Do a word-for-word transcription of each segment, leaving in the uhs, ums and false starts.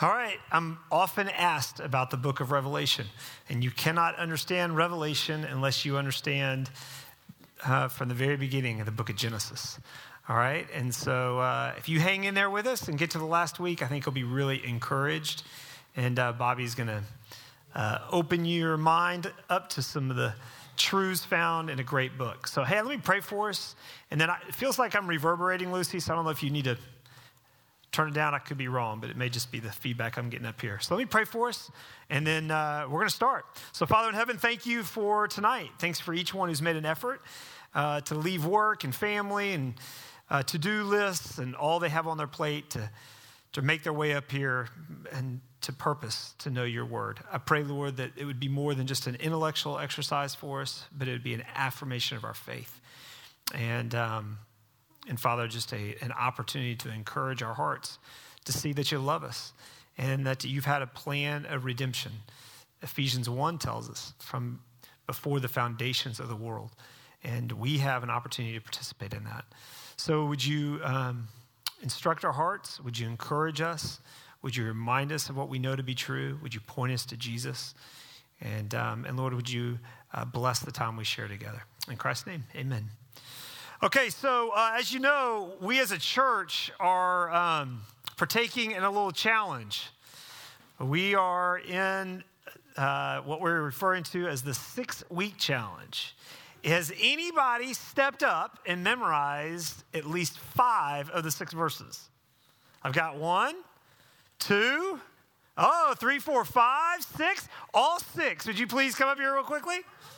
All right, I'm often asked about the book of Revelation, and you cannot understand Revelation unless you understand uh, from the very beginning of the book of Genesis. All right, and so uh, if you hang in there with us and get to the last week, I think you'll be really encouraged, and uh, Bobby's going to uh, open your mind up to some of the truths found in a great book. So, hey, let me pray for us, and then I, it feels like I'm reverberating, Lucy, so I don't know if you need to turn it down. I could be wrong, but it may just be the feedback I'm getting up here. So let me pray for us, and then uh, we're going to start. So Father in heaven, thank you for tonight. Thanks for each one who's made an effort uh, to leave work and family and uh, to-do lists and all they have on their plate to, to make their way up here and to purpose to know your word. I pray, Lord, that it would be more than just an intellectual exercise for us, but it would be an affirmation of our faith. And um And Father, just a, an opportunity to encourage our hearts to see that you love us and that you've had a plan of redemption. Ephesians one tells us from before the foundations of the world. And we have an opportunity to participate in that. So would you um, instruct our hearts? Would you encourage us? Would you remind us of what we know to be true? Would you point us to Jesus? And, um, and Lord, would you uh, bless the time we share together? In Christ's name, amen. Okay, so uh, as you know, we as a church are um, partaking in a little challenge. We are in uh, what we're referring to as the six-week challenge. Has anybody stepped up and memorized at least five of the six verses? I've got one, two, oh, three, four, five, six, all six. Would you please come up here real quickly?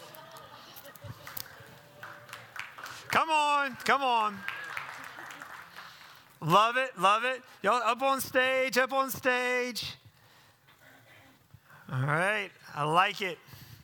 Come on, come on. Love it, love it. Y'all up on stage, up on stage. All right, I like it.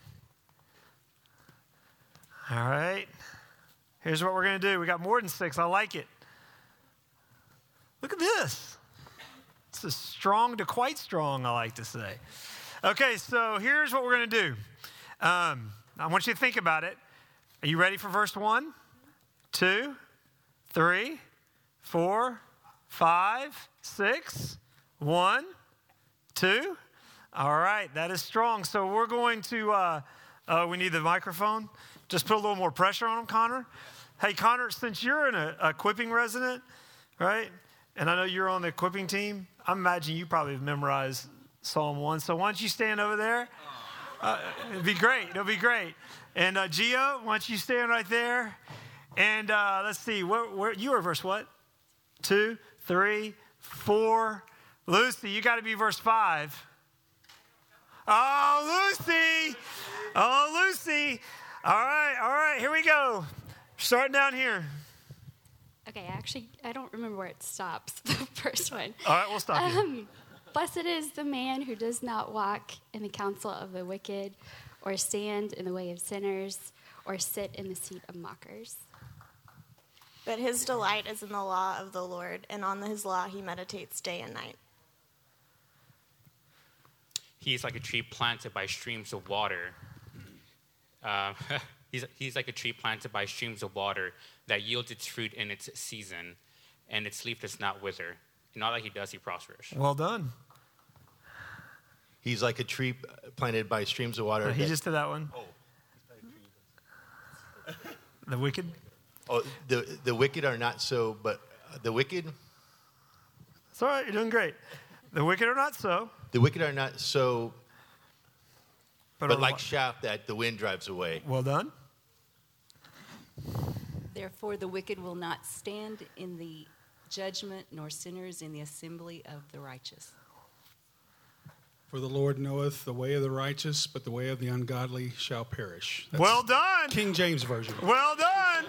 All right, here's what we're going to do. We got more than six. I like it. Look at this. This is strong to quite strong, I like to say. Okay, so here's what we're going to do. Um, I want you to think about it. Are you ready for verse one? Two, three, four, five, six, one, two. All right, that is strong. So we're going to, uh, uh, we need the microphone. Just put a little more pressure on him, Connor. Hey, Connor, since you're an a, equipping resident, right, and I know you're on the equipping team, I imagine you probably have memorized Psalm one. So why don't you stand over there? Uh, it'd be great. It'll be great. And uh, Gio, why don't you stand right there? And uh, let's see, where, where, you were verse what? Two, three, four. Lucy, you got to be verse five. Oh, Lucy. Oh, Lucy. All right, all right, here we go. Starting down here. Okay, actually, I don't remember where it stops, the first one. All right, we'll stop here. Um, Blessed is the man who does not walk in the counsel of the wicked, or stand in the way of sinners, or sit in the seat of mockers. But his delight is in the law of the Lord, and on his law he meditates day and night. He is like a tree planted by streams of water. Uh, he's, he's like a tree planted by streams of water that yields its fruit in its season, and its leaf does not wither. In all that he does, he prospers. Well done. He's like a tree planted by streams of water. Oh, he that, just did that one. Oh. The wicked? Oh, the, the wicked are not so, but uh, the wicked? It's all right, you're doing great. The wicked are not so. The wicked are not so, but, but are like what? chaff that the wind drives away. Well done. Therefore, the wicked will not stand in the judgment, nor sinners in the assembly of the righteous. For the Lord knoweth the way of the righteous, but the way of the ungodly shall perish. That's well done. King James Version. Well done.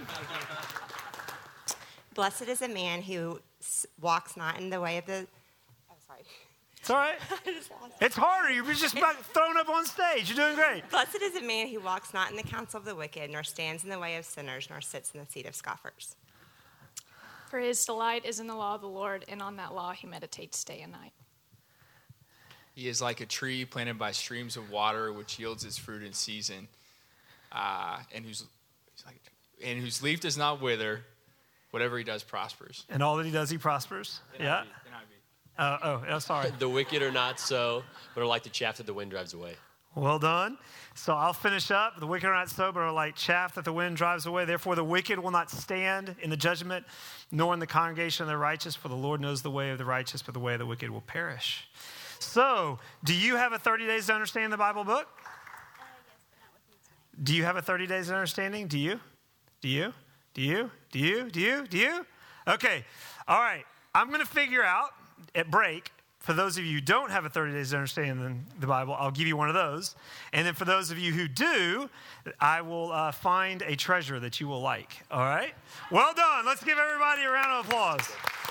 Blessed is a man who walks not in the way of the... I'm sorry. It's all right. I just lost It's harder. You were just about thrown up on stage. You're doing great. Blessed is a man who walks not in the counsel of the wicked, nor stands in the way of sinners, nor sits in the seat of scoffers. For his delight is in the law of the Lord, and on that law he meditates day and night. He is like a tree planted by streams of water, which yields its fruit in season, uh, and whose like, and whose leaf does not wither. Whatever he does prospers. And all that he does, he prospers. N I V, yeah. N I V. Uh, oh, oh, sorry. The wicked are not so, but are like the chaff that the wind drives away. Well done. So I'll finish up. The wicked are not so, but are like chaff that the wind drives away. Therefore, the wicked will not stand in the judgment, nor in the congregation of the righteous, for the Lord knows the way of the righteous, but the way of the wicked will perish. So, do you have a thirty days to understand the Bible book? Uh, yes, but not with me tonight. Do you have a thirty days of understanding? Do you? Do you? Do you? Do you? Do you? Do you? Okay. All right. I'm going to figure out at break, for those of you who don't have a thirty days of understanding the Bible, I'll give you one of those. And then for those of you who do, I will uh, find a treasure that you will like. All right? Well done. Let's give everybody a round of applause.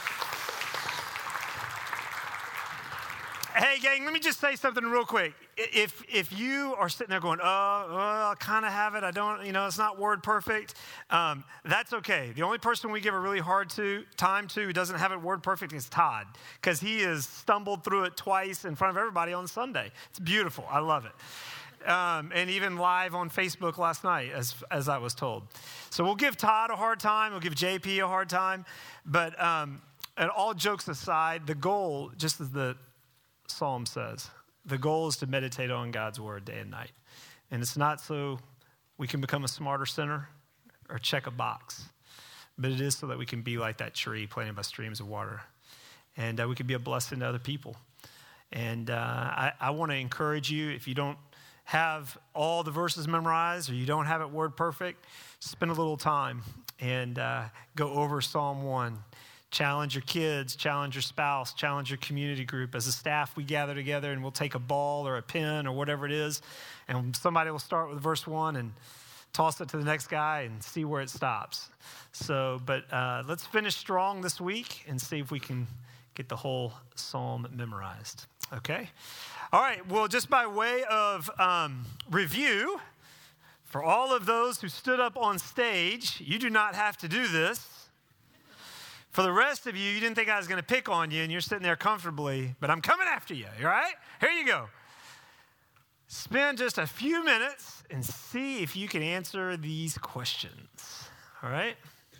Hey, gang, let me just say something real quick. If if you are sitting there going, oh, well, I kind of have it, I don't, you know, it's not word perfect, um, that's okay. The only person we give a really hard to time to who doesn't have it word perfect is Todd, because he has stumbled through it twice in front of everybody on Sunday. It's beautiful. I love it. Um, and even live on Facebook last night, as as I was told. So we'll give Todd a hard time. We'll give J P a hard time. But um, and all jokes aside, the goal, just as the Psalm says, the goal is to meditate on God's word day and night. And it's not so we can become a smarter sinner or check a box, but it is so that we can be like that tree planted by streams of water. And uh, we can be a blessing to other people. And uh, I, I want to encourage you, if you don't have all the verses memorized or you don't have it word perfect, spend a little time and uh, go over Psalm one. Challenge your kids, challenge your spouse, challenge your community group. As a staff, we gather together and we'll take a ball or a pen or whatever it is, and somebody will start with verse one and toss it to the next guy and see where it stops. So, but uh, let's finish strong this week and see if we can get the whole psalm memorized. Okay? All right, well, just by way of um, review, for all of those who stood up on stage, you do not have to do this. For the rest of you, you didn't think I was going to pick on you, and you're sitting there comfortably, but I'm coming after you, all right? Here you go. Spend just a few minutes and see if you can answer these questions, all right?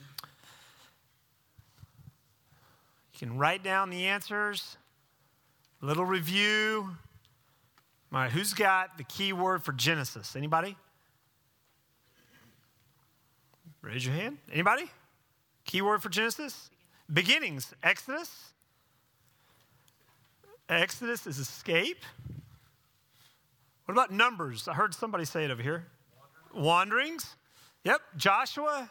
You can write down the answers, a little review. All right, who's got the key word for Genesis? Anybody? Raise your hand. Anybody? Key word for Genesis? Beginnings. Exodus. Exodus is escape. What about Numbers? I heard somebody say it over here. Wanderings. Wanderings. Yep. Joshua.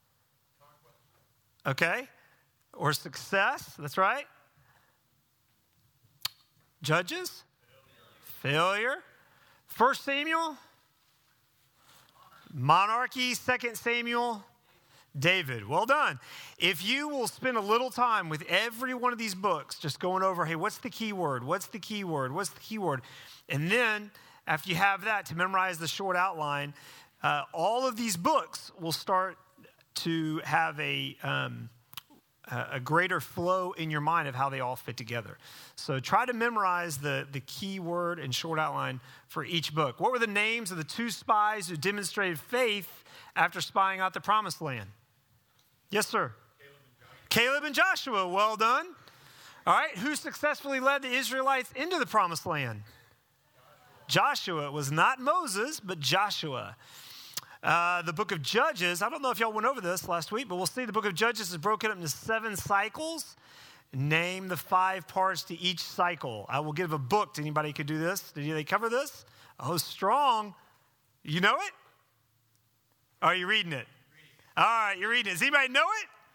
Okay. Or success. That's right. Judges. Failure. Failure. First Samuel. Monarchy. Second Samuel. David. Well done. If you will spend a little time with every one of these books, just going over, hey, what's the key word? What's the key word? What's the key word? And then after you have that, to memorize the short outline, uh, all of these books will start to have a, um, a greater flow in your mind of how they all fit together. So try to memorize the, the key word and short outline for each book. What were the names of the two spies who demonstrated faith after spying out the promised land? Yes, sir. Caleb and Joshua. Caleb and Joshua. Well done. All right. Who successfully led the Israelites into the promised land? Joshua. Joshua. It was not Moses, but Joshua. Uh, the book of Judges, I don't know if y'all went over this last week, but we'll see the book of Judges is broken up into seven cycles. Name the five parts to each cycle. I will give a book to anybody who could do this. Did they cover this? Oh, strong. You know it? Are you reading it? All right, you're reading it. Does anybody know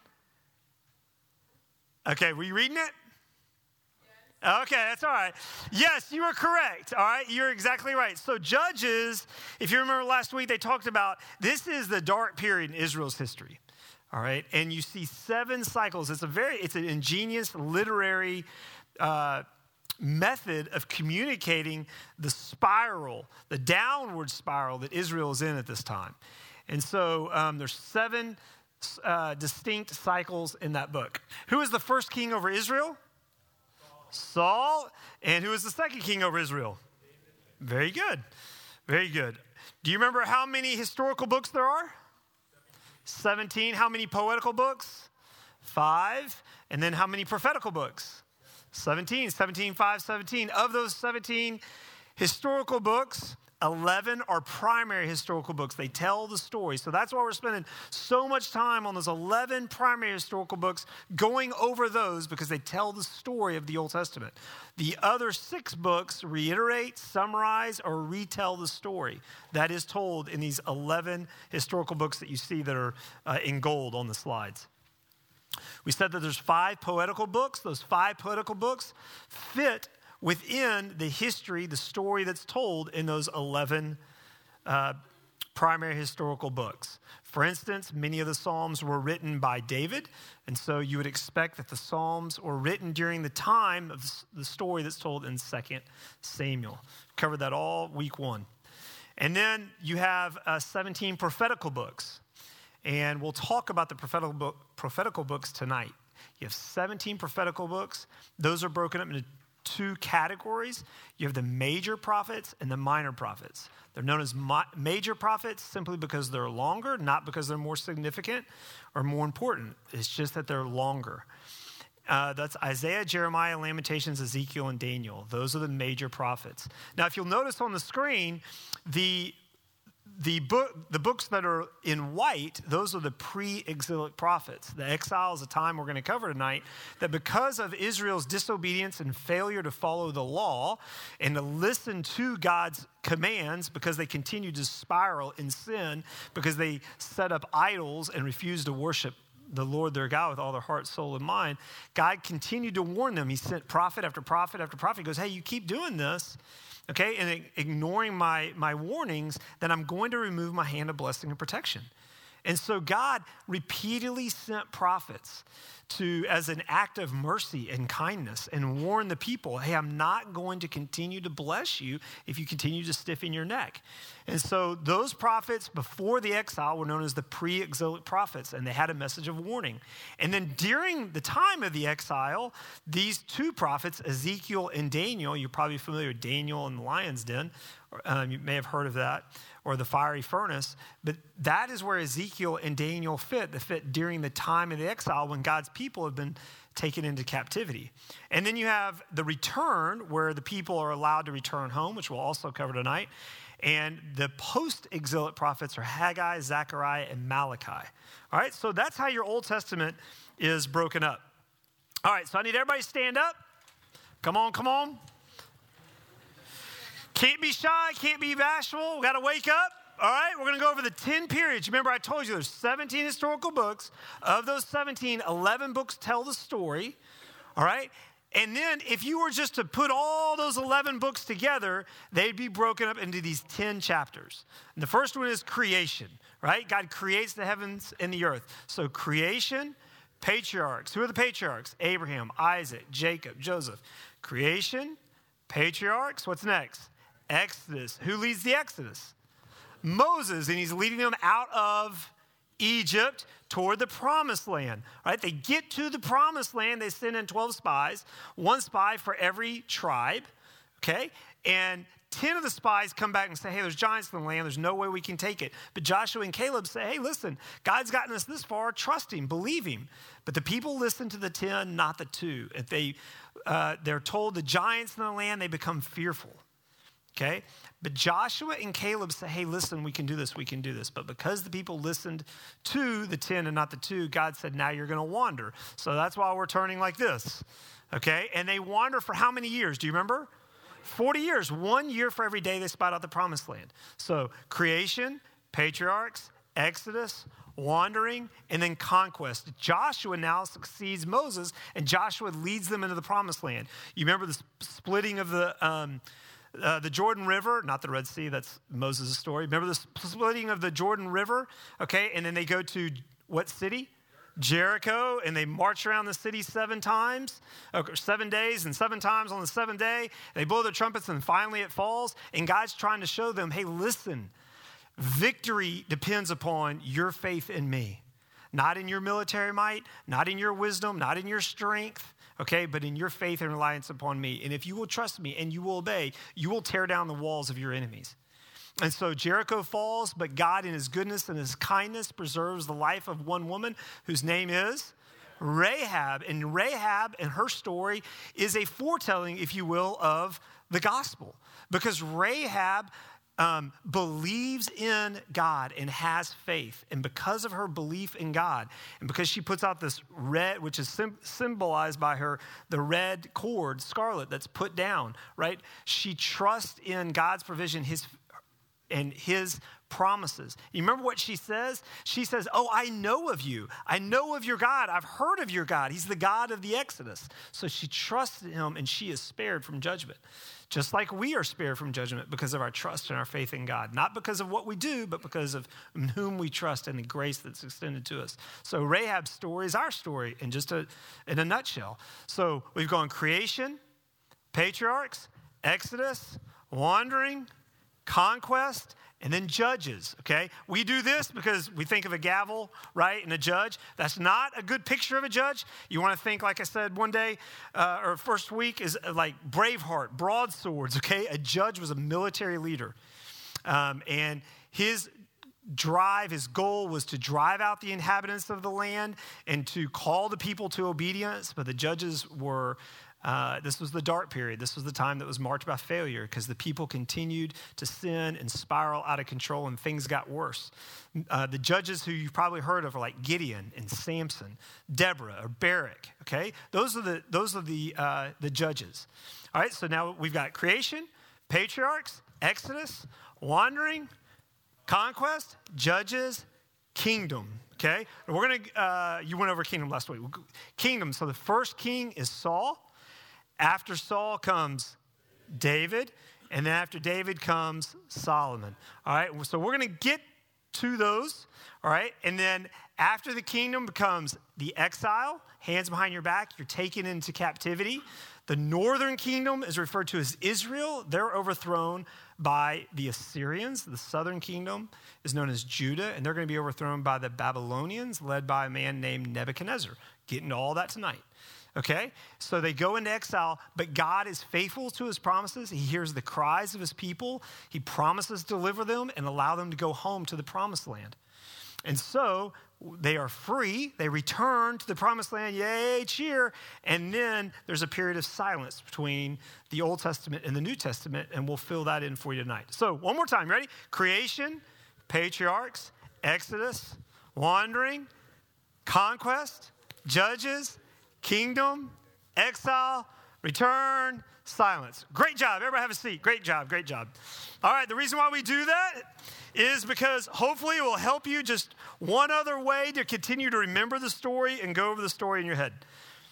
it? Okay, were you reading it? Yes. Okay, that's all right. Yes, you are correct. All right, you're exactly right. So Judges, if you remember last week, they talked about this is the dark period in Israel's history. All right, and you see seven cycles. It's a very, it's an ingenious literary uh, method of communicating the spiral, the downward spiral that Israel is in at this time. And so um, there's seven uh, distinct cycles in that book. Who was the first king over Israel? Saul. Saul. And who was the second king over Israel? David. Very good. Very good. Do you remember how many historical books there are? seventeen. How many poetical books? Five. And then how many prophetical books? seventeen, seventeen, five, seventeen. Of those seventeen historical books, eleven are primary historical books. They tell the story. So that's why we're spending so much time on those eleven primary historical books, going over those because they tell the story of the Old Testament. The other six books reiterate, summarize, or retell the story that is told in these eleven historical books that you see that are uh, in gold on the slides. We said that there's five poetical books. Those five poetical books fit within the history, the story that's told in those eleven uh, primary historical books. For instance, many of the Psalms were written by David, and so you would expect that the Psalms were written during the time of the story that's told in Second Samuel. Covered that all week one. And then you have uh, seventeen prophetical books, and we'll talk about the prophetical, book, prophetical books tonight. You have seventeen prophetical books. Those are broken up into two categories. You have the major prophets and the minor prophets. They're known as ma- major prophets simply because they're longer, not because they're more significant or more important. It's just that they're longer. Uh, that's Isaiah, Jeremiah, Lamentations, Ezekiel, and Daniel. Those are the major prophets. Now, if you'll notice on the screen, the The book, the books that are in white, those are the pre-exilic prophets. The exile is a time we're going to cover tonight, that because of Israel's disobedience and failure to follow the law and to listen to God's commands, because they continued to spiral in sin, because they set up idols and refused to worship the Lord their God with all their heart, soul, and mind, God continued to warn them. He sent prophet after prophet after prophet. He goes, hey, you keep doing this, okay, and ignoring my, my warnings, then I'm going to remove my hand of blessing and protection. And so God repeatedly sent prophets to, as an act of mercy and kindness, and warn the people, hey, I'm not going to continue to bless you if you continue to stiffen your neck. And so those prophets before the exile were known as the pre-exilic prophets, and they had a message of warning. And then during the time of the exile, these two prophets, Ezekiel and Daniel, you're probably familiar with Daniel and the lion's den, um, you may have heard of that, or the fiery furnace, but that is where Ezekiel and Daniel fit. They fit during the time of the exile when God's people have been taken into captivity. And then you have the return, where the people are allowed to return home, which we'll also cover tonight. And the post-exilic prophets are Haggai, Zechariah, and Malachi. All right, so that's how your Old Testament is broken up. All right, so I need everybody to stand up. Come on, come on. Can't be shy, can't be bashful. We got to wake up. All right, we're going to go over the ten periods. Remember, I told you there's seventeen historical books. Of those seventeen, eleven books tell the story. All right, and then if you were just to put all those eleven books together, they'd be broken up into these ten chapters. And the first one is creation, right? God creates the heavens and the earth. So creation, patriarchs. Who are the patriarchs? Abraham, Isaac, Jacob, Joseph. Creation, patriarchs. What's next? Exodus. Who leads the Exodus? Moses, and he's leading them out of Egypt toward the promised land. Right? They get to the promised land. They send in twelve spies, one spy for every tribe. Okay? And ten of the spies come back and say, hey, there's giants in the land. There's no way we can take it. But Joshua and Caleb say, hey, listen, God's gotten us this far. Trust him. Believe him. But the people listen to the ten, not the two. If they, uh, they're told the giants in the land, they become fearful. Okay? But Joshua and Caleb say, hey, listen, we can do this, we can do this. But because the people listened to the ten and not the two, God said, now you're going to wander. So that's why we're turning like this. Okay? And they wander for how many years? Do you remember? forty years. One year for every day they spied out the promised land. So creation, patriarchs, Exodus, wandering, and then conquest. Joshua now succeeds Moses, and Joshua leads them into the promised land. You remember the splitting of the... Um, Uh, the Jordan River, not the Red Sea, that's Moses' story. Remember the splitting of the Jordan River? Okay, and then they go to what city? Jericho, and they march around the city seven times, okay, seven days, and seven times on the seventh day. They blow their trumpets, and finally it falls. And God's trying to show them, hey, listen, victory depends upon your faith in me. Not in your military might, not in your wisdom, not in your strength, okay, but in your faith and reliance upon me. And if you will trust me and you will obey, you will tear down the walls of your enemies. And so Jericho falls, but God in his goodness and his kindness preserves the life of one woman whose name is Rahab. And Rahab and her story is a foretelling, if you will, of the gospel. Because Rahab um, believes in God and has faith. And because of her belief in God, and because she puts out this red, which is sim- symbolized by her, the red cord, scarlet, that's put down, right? She trusts in God's provision, his and his promises. You remember what she says? She says, oh, I know of you. I know of your God. I've heard of your God. He's the God of the Exodus. So she trusts in him, and she is spared from judgment. Just like we are spared from judgment because of our trust and our faith in God. Not because of what we do, but because of whom we trust and the grace that's extended to us. So Rahab's story is our story in just a, in a nutshell. So we've gone creation, patriarchs, Exodus, wandering, conquest, and then judges, okay? We do this because we think of a gavel, right, and a judge. That's not a good picture of a judge. You want to think, like I said one day, uh, or first week, is like Braveheart, broadswords, okay? A judge was a military leader. Um, and his drive, his goal was to drive out the inhabitants of the land and to call the people to obedience, but the judges were... Uh, this was the dark period. This was the time that was marked by failure because the people continued to sin and spiral out of control and things got worse. Uh, the judges who you've probably heard of are like Gideon and Samson, Deborah or Barak, okay? Those are the, those are the, uh, the judges. All right, so now we've got creation, patriarchs, Exodus, wandering, conquest, judges, kingdom, okay? And we're going to, uh, you went over kingdom last week. Kingdom, so the first king is Saul. After Saul comes David, and then after David comes Solomon. All right, so we're going to get to those, all right? And then after the kingdom becomes the exile, hands behind your back, you're taken into captivity. The northern kingdom is referred to as Israel. They're overthrown by the Assyrians. The southern kingdom is known as Judah, and they're going to be overthrown by the Babylonians, led by a man named Nebuchadnezzar. Get into all that tonight. Okay, so they go into exile, but God is faithful to his promises. He hears the cries of his people. He promises to deliver them and allow them to go home to the promised land. And so they are free. They return to the promised land. Yay, cheer. And then there's a period of silence between the Old Testament and the New Testament, and we'll fill that in for you tonight. So one more time, ready? Creation, patriarchs, Exodus, wandering, conquest, judges, kingdom, exile, return, silence. Great job. Everybody have a seat. Great job. Great job. All right. The reason why we do that is because hopefully it will help you just one other way to continue to remember the story and go over the story in your head.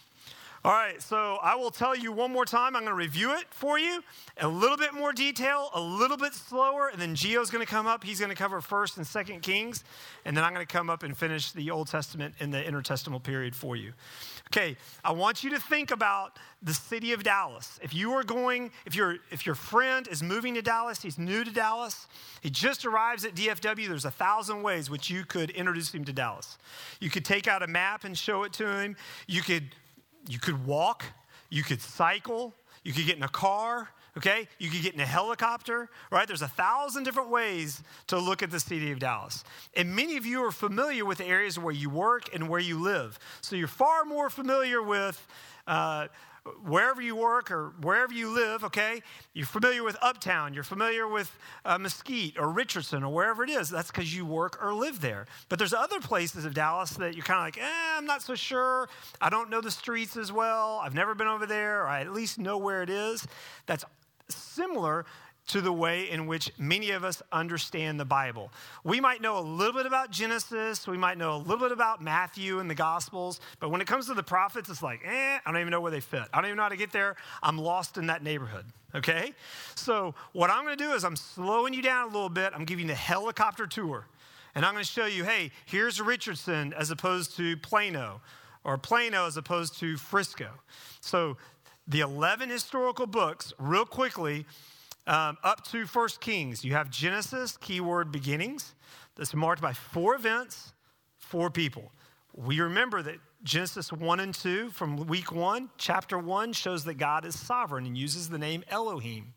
All right, so I will tell you one more time. I'm going to review it for you. A little bit more detail, a little bit slower, and then Gio's going to come up. He's going to cover First and Second Kings, and then I'm going to come up and finish the Old Testament and the intertestamental period for you. Okay, I want you to think about the city of Dallas. If you are going, if your if your friend is moving to Dallas, he's new to Dallas, he just arrives at D F W, there's a thousand ways which you could introduce him to Dallas. You could take out a map and show it to him. You could You could walk, you could cycle, you could get in a car, okay? You could get in a helicopter, right? There's a thousand different ways to look at the city of Dallas. And many of you are familiar with the areas where you work and where you live. So you're far more familiar with uh, wherever you work or wherever you live, okay? You're familiar with Uptown, you're familiar with uh, Mesquite or Richardson or wherever it is. That's because you work or live there. But there's other places of Dallas that you're kind of like, eh, I'm not so sure. I don't know the streets as well. I've never been over there, or I at least know where it is. That's similar to the way in which many of us understand the Bible. We might know a little bit about Genesis, we might know a little bit about Matthew and the Gospels, but when it comes to the prophets, it's like, eh, I don't even know where they fit. I don't even know how to get there. I'm lost in that neighborhood, okay? So what I'm gonna do is I'm slowing you down a little bit. I'm giving you the helicopter tour, and I'm gonna show you, hey, here's Richardson as opposed to Plano, or Plano as opposed to Frisco. So the eleven historical books, real quickly, Um, up to First Kings, you have Genesis, keyword beginnings. That's marked by four events, four people. We remember that Genesis one and two from week one, chapter one shows that God is sovereign and uses the name Elohim.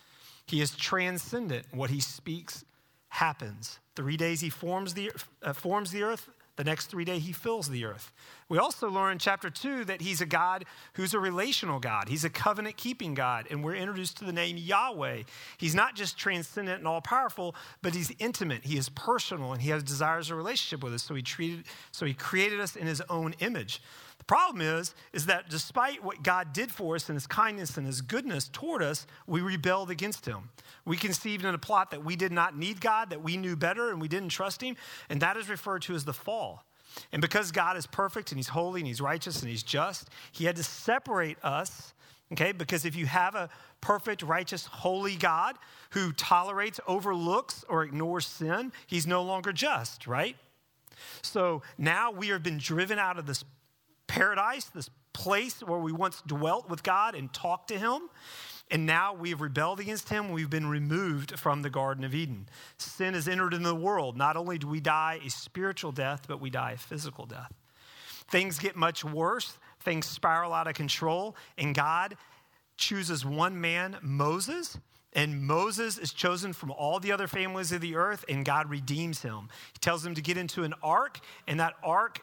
He is transcendent. What he speaks happens. Three days he forms the, uh, forms the earth. The next three days he fills the earth. We also learn in chapter two that he's a God who's a relational God. He's a covenant-keeping God, and we're introduced to the name Yahweh. He's not just transcendent and all-powerful, but he's intimate. He is personal, and he has desires a relationship with us. So he treated, so he created us in his own image. The problem is, is that despite what God did for us and his kindness and his goodness toward us, we rebelled against him. We conceived in a plot that we did not need God, that we knew better, and we didn't trust him, and that is referred to as the fall. And because God is perfect and he's holy and he's righteous and he's just, he had to separate us, okay? Because if you have a perfect, righteous, holy God who tolerates, overlooks, or ignores sin, he's no longer just, right? So now we have been driven out of this paradise, this place where we once dwelt with God and talked to him. And now we have rebelled against him. We've been removed from the Garden of Eden. Sin has entered into the world. Not only do we die a spiritual death, but we die a physical death. Things get much worse. Things spiral out of control. And God chooses one man, Moses. And Moses is chosen from all the other families of the earth, and God redeems him. He tells him to get into an ark, and that ark...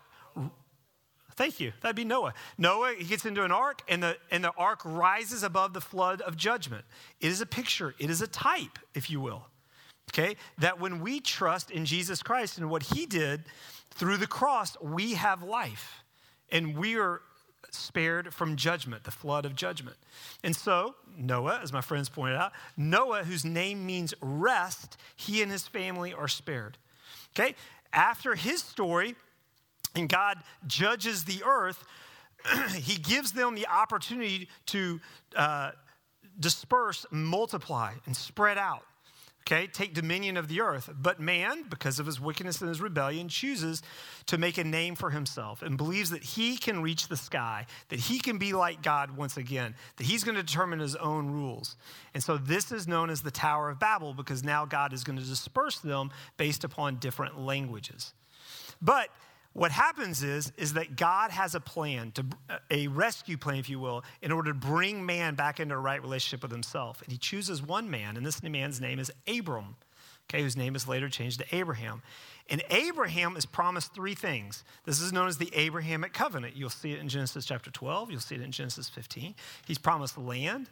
Thank you. That'd be Noah. Noah, he gets into an ark, and the, and the ark rises above the flood of judgment. It is a picture. It is a type, if you will, okay? That when we trust in Jesus Christ and what he did through the cross, we have life, and we are spared from judgment, the flood of judgment. And so Noah, as my friends pointed out, Noah, whose name means rest, he and his family are spared, okay? After his story, and God judges the earth, he gives them the opportunity to uh, disperse, multiply, and spread out, okay? Take dominion of the earth. But man, because of his wickedness and his rebellion, chooses to make a name for himself and believes that he can reach the sky, that he can be like God once again, that he's going to determine his own rules. And so this is known as the Tower of Babel, because now God is going to disperse them based upon different languages. But what happens is, is that God has a plan, to a rescue plan, if you will, in order to bring man back into a right relationship with himself. And he chooses one man, and this man's name is Abram, okay, whose name is later changed to Abraham. And Abraham is promised three things. This is known as the Abrahamic covenant. You'll see it in Genesis chapter twelve. You'll see it in Genesis fifteen. He's promised land,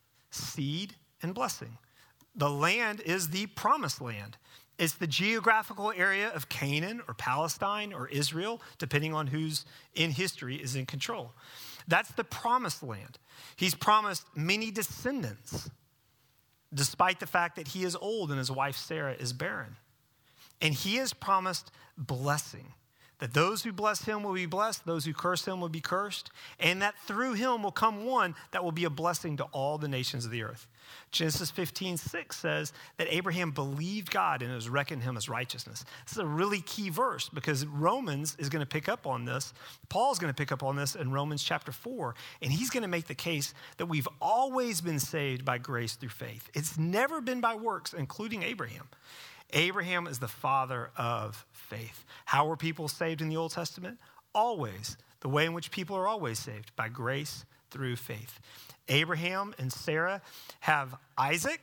seed, and blessing. The land is the promised land. It's the geographical area of Canaan or Palestine or Israel, depending on who's in history is in control. That's the promised land. He's promised many descendants, despite the fact that he is old and his wife Sarah is barren. And he has promised blessing, that those who bless him will be blessed, those who curse him will be cursed, and that through him will come one that will be a blessing to all the nations of the earth. Genesis fifteen six says that Abraham believed God and it was reckoned him as righteousness. This is a really key verse because Romans is going to pick up on this. Paul's going to pick up on this in Romans chapter four, and he's going to make the case that we've always been saved by grace through faith. It's never been by works, including Abraham. Abraham is the father of faith. How were people saved in the Old Testament? Always. The way in which people are always saved, by grace through faith. Abraham and Sarah have Isaac.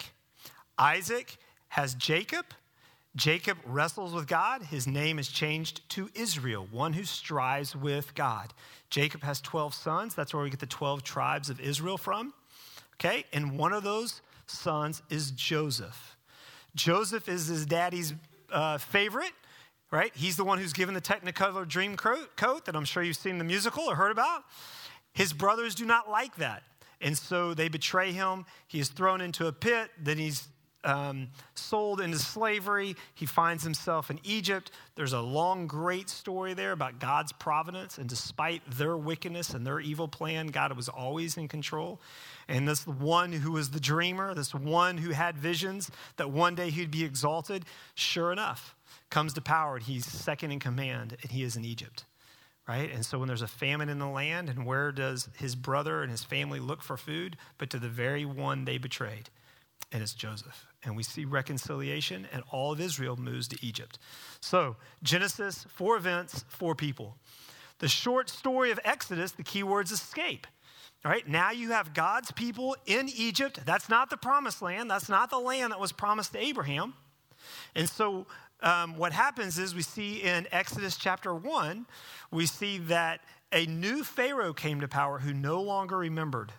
Isaac has Jacob. Jacob wrestles with God. His name is changed to Israel, one who strives with God. Jacob has twelve sons. That's where we get the twelve tribes of Israel from. Okay, and one of those sons is Joseph. Joseph is his daddy's uh, favorite, right? He's the one who's given the Technicolor dream coat that I'm sure you've seen the musical or heard about. His brothers do not like that. And so they betray him. He is thrown into a pit. Then he's um, sold into slavery. He finds himself in Egypt. There's a long, great story there about God's providence. And despite their wickedness and their evil plan, God was always in control. And this one who was the dreamer, this one who had visions that one day he'd be exalted, sure enough, comes to power. And he's second in command, and he is in Egypt. Right? And so when there's a famine in the land, and where does his brother and his family look for food? But to the very one they betrayed, and it's Joseph. And we see reconciliation, and all of Israel moves to Egypt. So Genesis, four events, four people. The short story of Exodus, the key word's escape. All right, now you have God's people in Egypt. That's not the promised land. That's not the land that was promised to Abraham. And so Um, what happens is we see in Exodus chapter one, we see that a new Pharaoh came to power who no longer remembered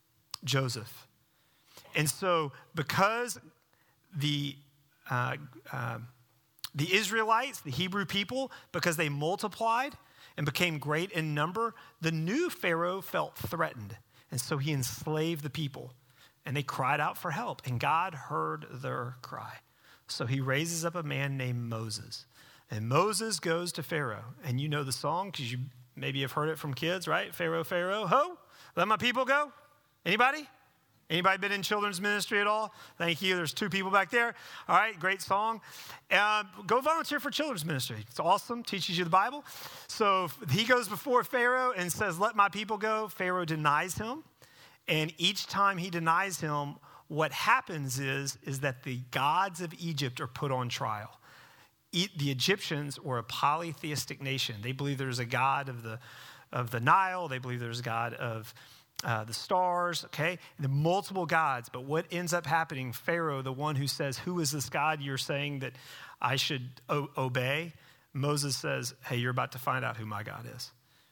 Joseph. And so because the uh, uh, the Israelites, the Hebrew people, because they multiplied and became great in number, the new Pharaoh felt threatened. And so he enslaved the people. And they cried out for help. And God heard their cry. So he raises up a man named Moses. And Moses goes to Pharaoh. And you know the song because you maybe have heard it from kids, right? Pharaoh, Pharaoh, ho, let my people go. Anybody? Anybody been in children's ministry at all? Thank you. There's two people back there. All right, great song. Uh, go volunteer for children's ministry. It's awesome. Teaches you the Bible. So he goes before Pharaoh and says, let my people go. Pharaoh denies him. And each time he denies him, what happens is, is that the gods of Egypt are put on trial. E- the Egyptians were a polytheistic nation. They believe there's a god of the, of the Nile. They believe there's a god of uh, the stars, okay? The multiple gods. But what ends up happening, Pharaoh, the one who says, who is this God you're saying that I should o- obey? Moses says, hey, you're about to find out who my God is.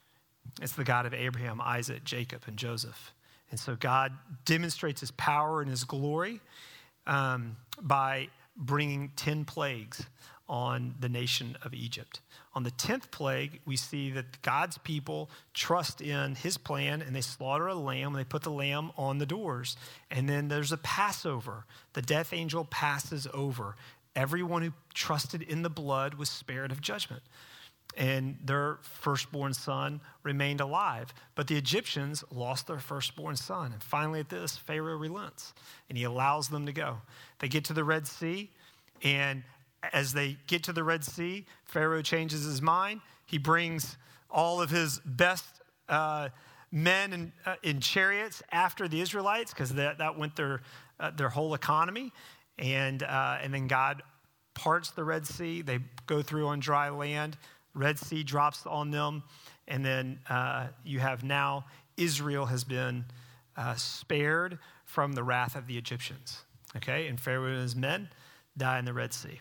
It's the God of Abraham, Isaac, Jacob, and Joseph. And so God demonstrates his power and his glory um, by bringing ten plagues on the nation of Egypt. On the tenth plague, we see that God's people trust in his plan and they slaughter a lamb and they put the lamb on the doors. And then there's a Passover. The death angel passes over. Everyone who trusted in the blood was spared of judgment. And their firstborn son remained alive. But the Egyptians lost their firstborn son. And finally at this, Pharaoh relents, and he allows them to go. They get to the Red Sea, and as they get to the Red Sea, Pharaoh changes his mind. He brings all of his best uh, men in, uh, in chariots after the Israelites, because that, that went their, uh, their whole economy. And, uh, and then God parts the Red Sea. They go through on dry land. Red Sea drops on them, and then uh, you have now Israel has been uh, spared from the wrath of the Egyptians, okay? And Pharaoh and his men die in the Red Sea.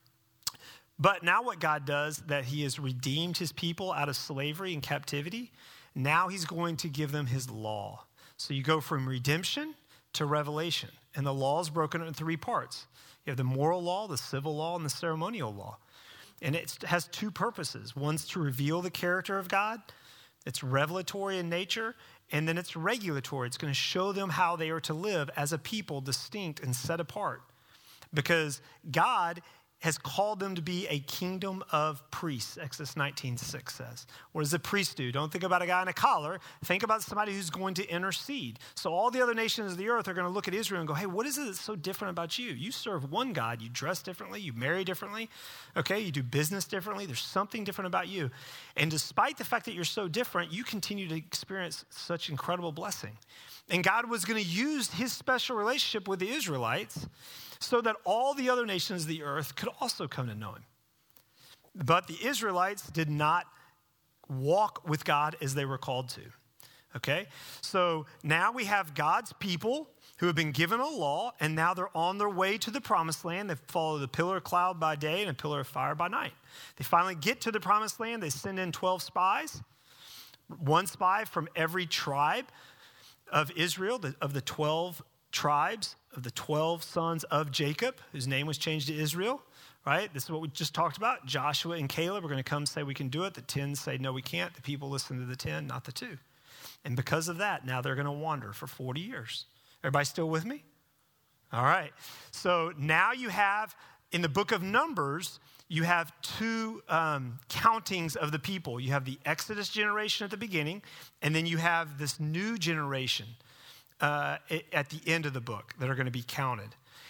But now what God does, that he has redeemed his people out of slavery and captivity, now he's going to give them his law. So you go from redemption to revelation, and the law is broken into three parts. You have the moral law, the civil law, and the ceremonial law. And it has two purposes. One's to reveal the character of God. It's revelatory in nature. And then it's regulatory. It's going to show them how they are to live as a people, distinct and set apart. Because God has called them to be a kingdom of priests, Exodus nineteen six says. What does a priest do? Don't think about a guy in a collar. Think about somebody who's going to intercede. So all the other nations of the earth are going to look at Israel and go, hey, what is it that's so different about you? You serve one God. You dress differently. You marry differently. Okay, you do business differently. There's something different about you. And despite the fact that you're so different, you continue to experience such incredible blessing. And God was going to use his special relationship with the Israelites so that all the other nations of the earth could also come to know him. But the Israelites did not walk with God as they were called to. Okay? So now we have God's people who have been given a law, and now they're on their way to the promised land. They follow the pillar of cloud by day and a pillar of fire by night. They finally get to the promised land. They send in twelve spies, one spy from every tribe of Israel, of the twelve tribes, of the twelve sons of Jacob, whose name was changed to Israel, right? This is what we just talked about. Joshua and Caleb are going to come say we can do it. The ten say no, we can't. The people listen to the ten, not the two. And because of that, now they're going to wander for forty years. Everybody still with me? All right. So now you have, in the book of Numbers, you have two um, countings of the people. You have the Exodus generation at the beginning, and then you have this new generation uh, at the end of the book that are going to be counted.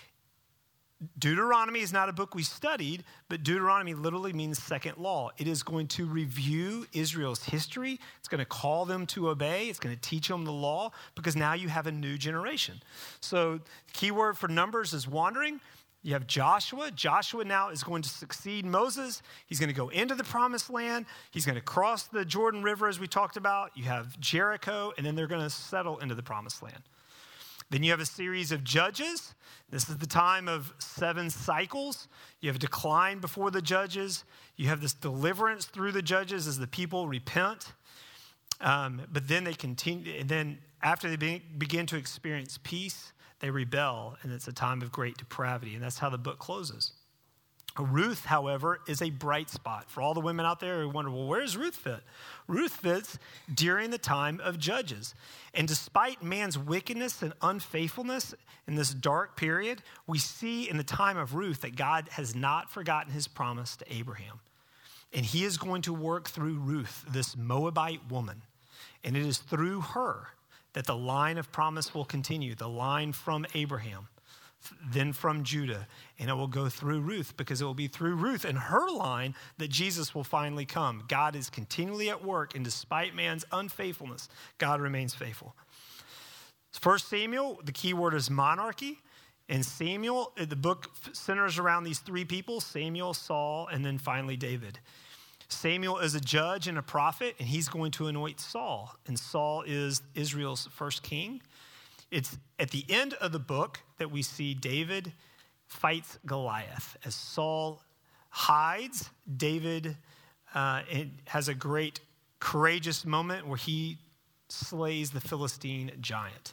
Deuteronomy is not a book we studied, but Deuteronomy literally means second law. It is going to review Israel's history. It's going to call them to obey. It's going to teach them the law because now you have a new generation. So the key word for Numbers is wandering. You have Joshua. Joshua now is going to succeed Moses. He's going to go into the promised land. He's going to cross the Jordan River, as we talked about. You have Jericho, and then they're going to settle into the promised land. Then you have a series of judges. This is the time of seven cycles. You have a decline before the judges. You have this deliverance through the judges as the people repent. Um, but then they continue, and then after they be, begin to experience peace, they rebel, and it's a time of great depravity, and that's how the book closes. Ruth, however, is a bright spot. For all the women out there who wonder, well, where does Ruth fit? Ruth fits during the time of Judges. And despite man's wickedness and unfaithfulness in this dark period, we see in the time of Ruth that God has not forgotten his promise to Abraham. And he is going to work through Ruth, this Moabite woman. And it is through her that the line of promise will continue, the line from Abraham, then from Judah, and it will go through Ruth, because it will be through Ruth and her line that Jesus will finally come. God is continually at work, and despite man's unfaithfulness, God remains faithful. First Samuel, the key word is monarchy, and Samuel, the book centers around these three people, Samuel, Saul, and then finally David. Samuel is a judge and a prophet, and he's going to anoint Saul, and Saul is Israel's first king. It's at the end of the book that we see David fights Goliath. As Saul hides, David uh, has a great, courageous moment where he slays the Philistine giant.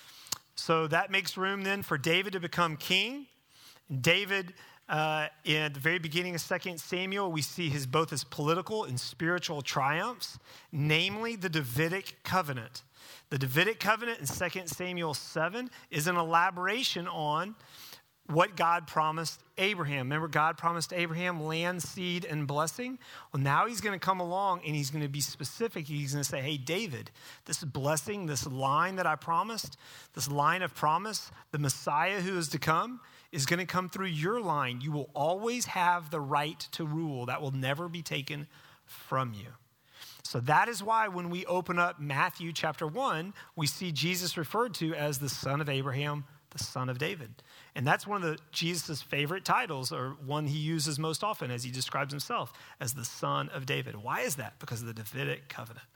So that makes room then for David to become king. David, uh, in the very beginning of Second Samuel, we see his both his political and spiritual triumphs, namely the Davidic covenant. The Davidic covenant in Second Samuel seven is an elaboration on what God promised Abraham. Remember, God promised Abraham land, seed, and blessing? Well, now he's going to come along and he's going to be specific. He's going to say, hey, David, this blessing, this line that I promised, this line of promise, the Messiah who is to come is going to come through your line. You will always have the right to rule. That will never be taken from you. So that is why when we open up Matthew chapter one, we see Jesus referred to as the son of Abraham, the son of David. And that's one of the Jesus' favorite titles, or one he uses most often as he describes himself as the son of David. Why is that? Because of the Davidic covenant.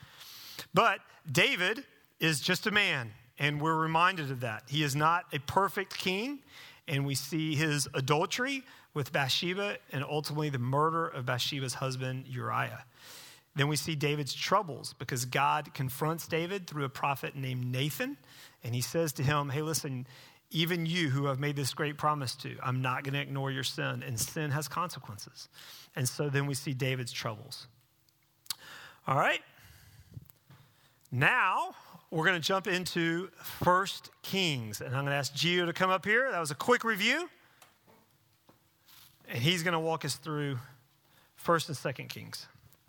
But David is just a man, and we're reminded of that. He is not a perfect king, and we see his adultery with Bathsheba and ultimately the murder of Bathsheba's husband, Uriah. Then we see David's troubles because God confronts David through a prophet named Nathan. And he says to him, hey, listen, even you who have made this great promise to, I'm not going to ignore your sin. And sin has consequences. And so then we see David's troubles. All right. Now we're going to jump into First Kings. And I'm going to ask Gio to come up here. That was a quick review. And he's going to walk us through First and Second Kings.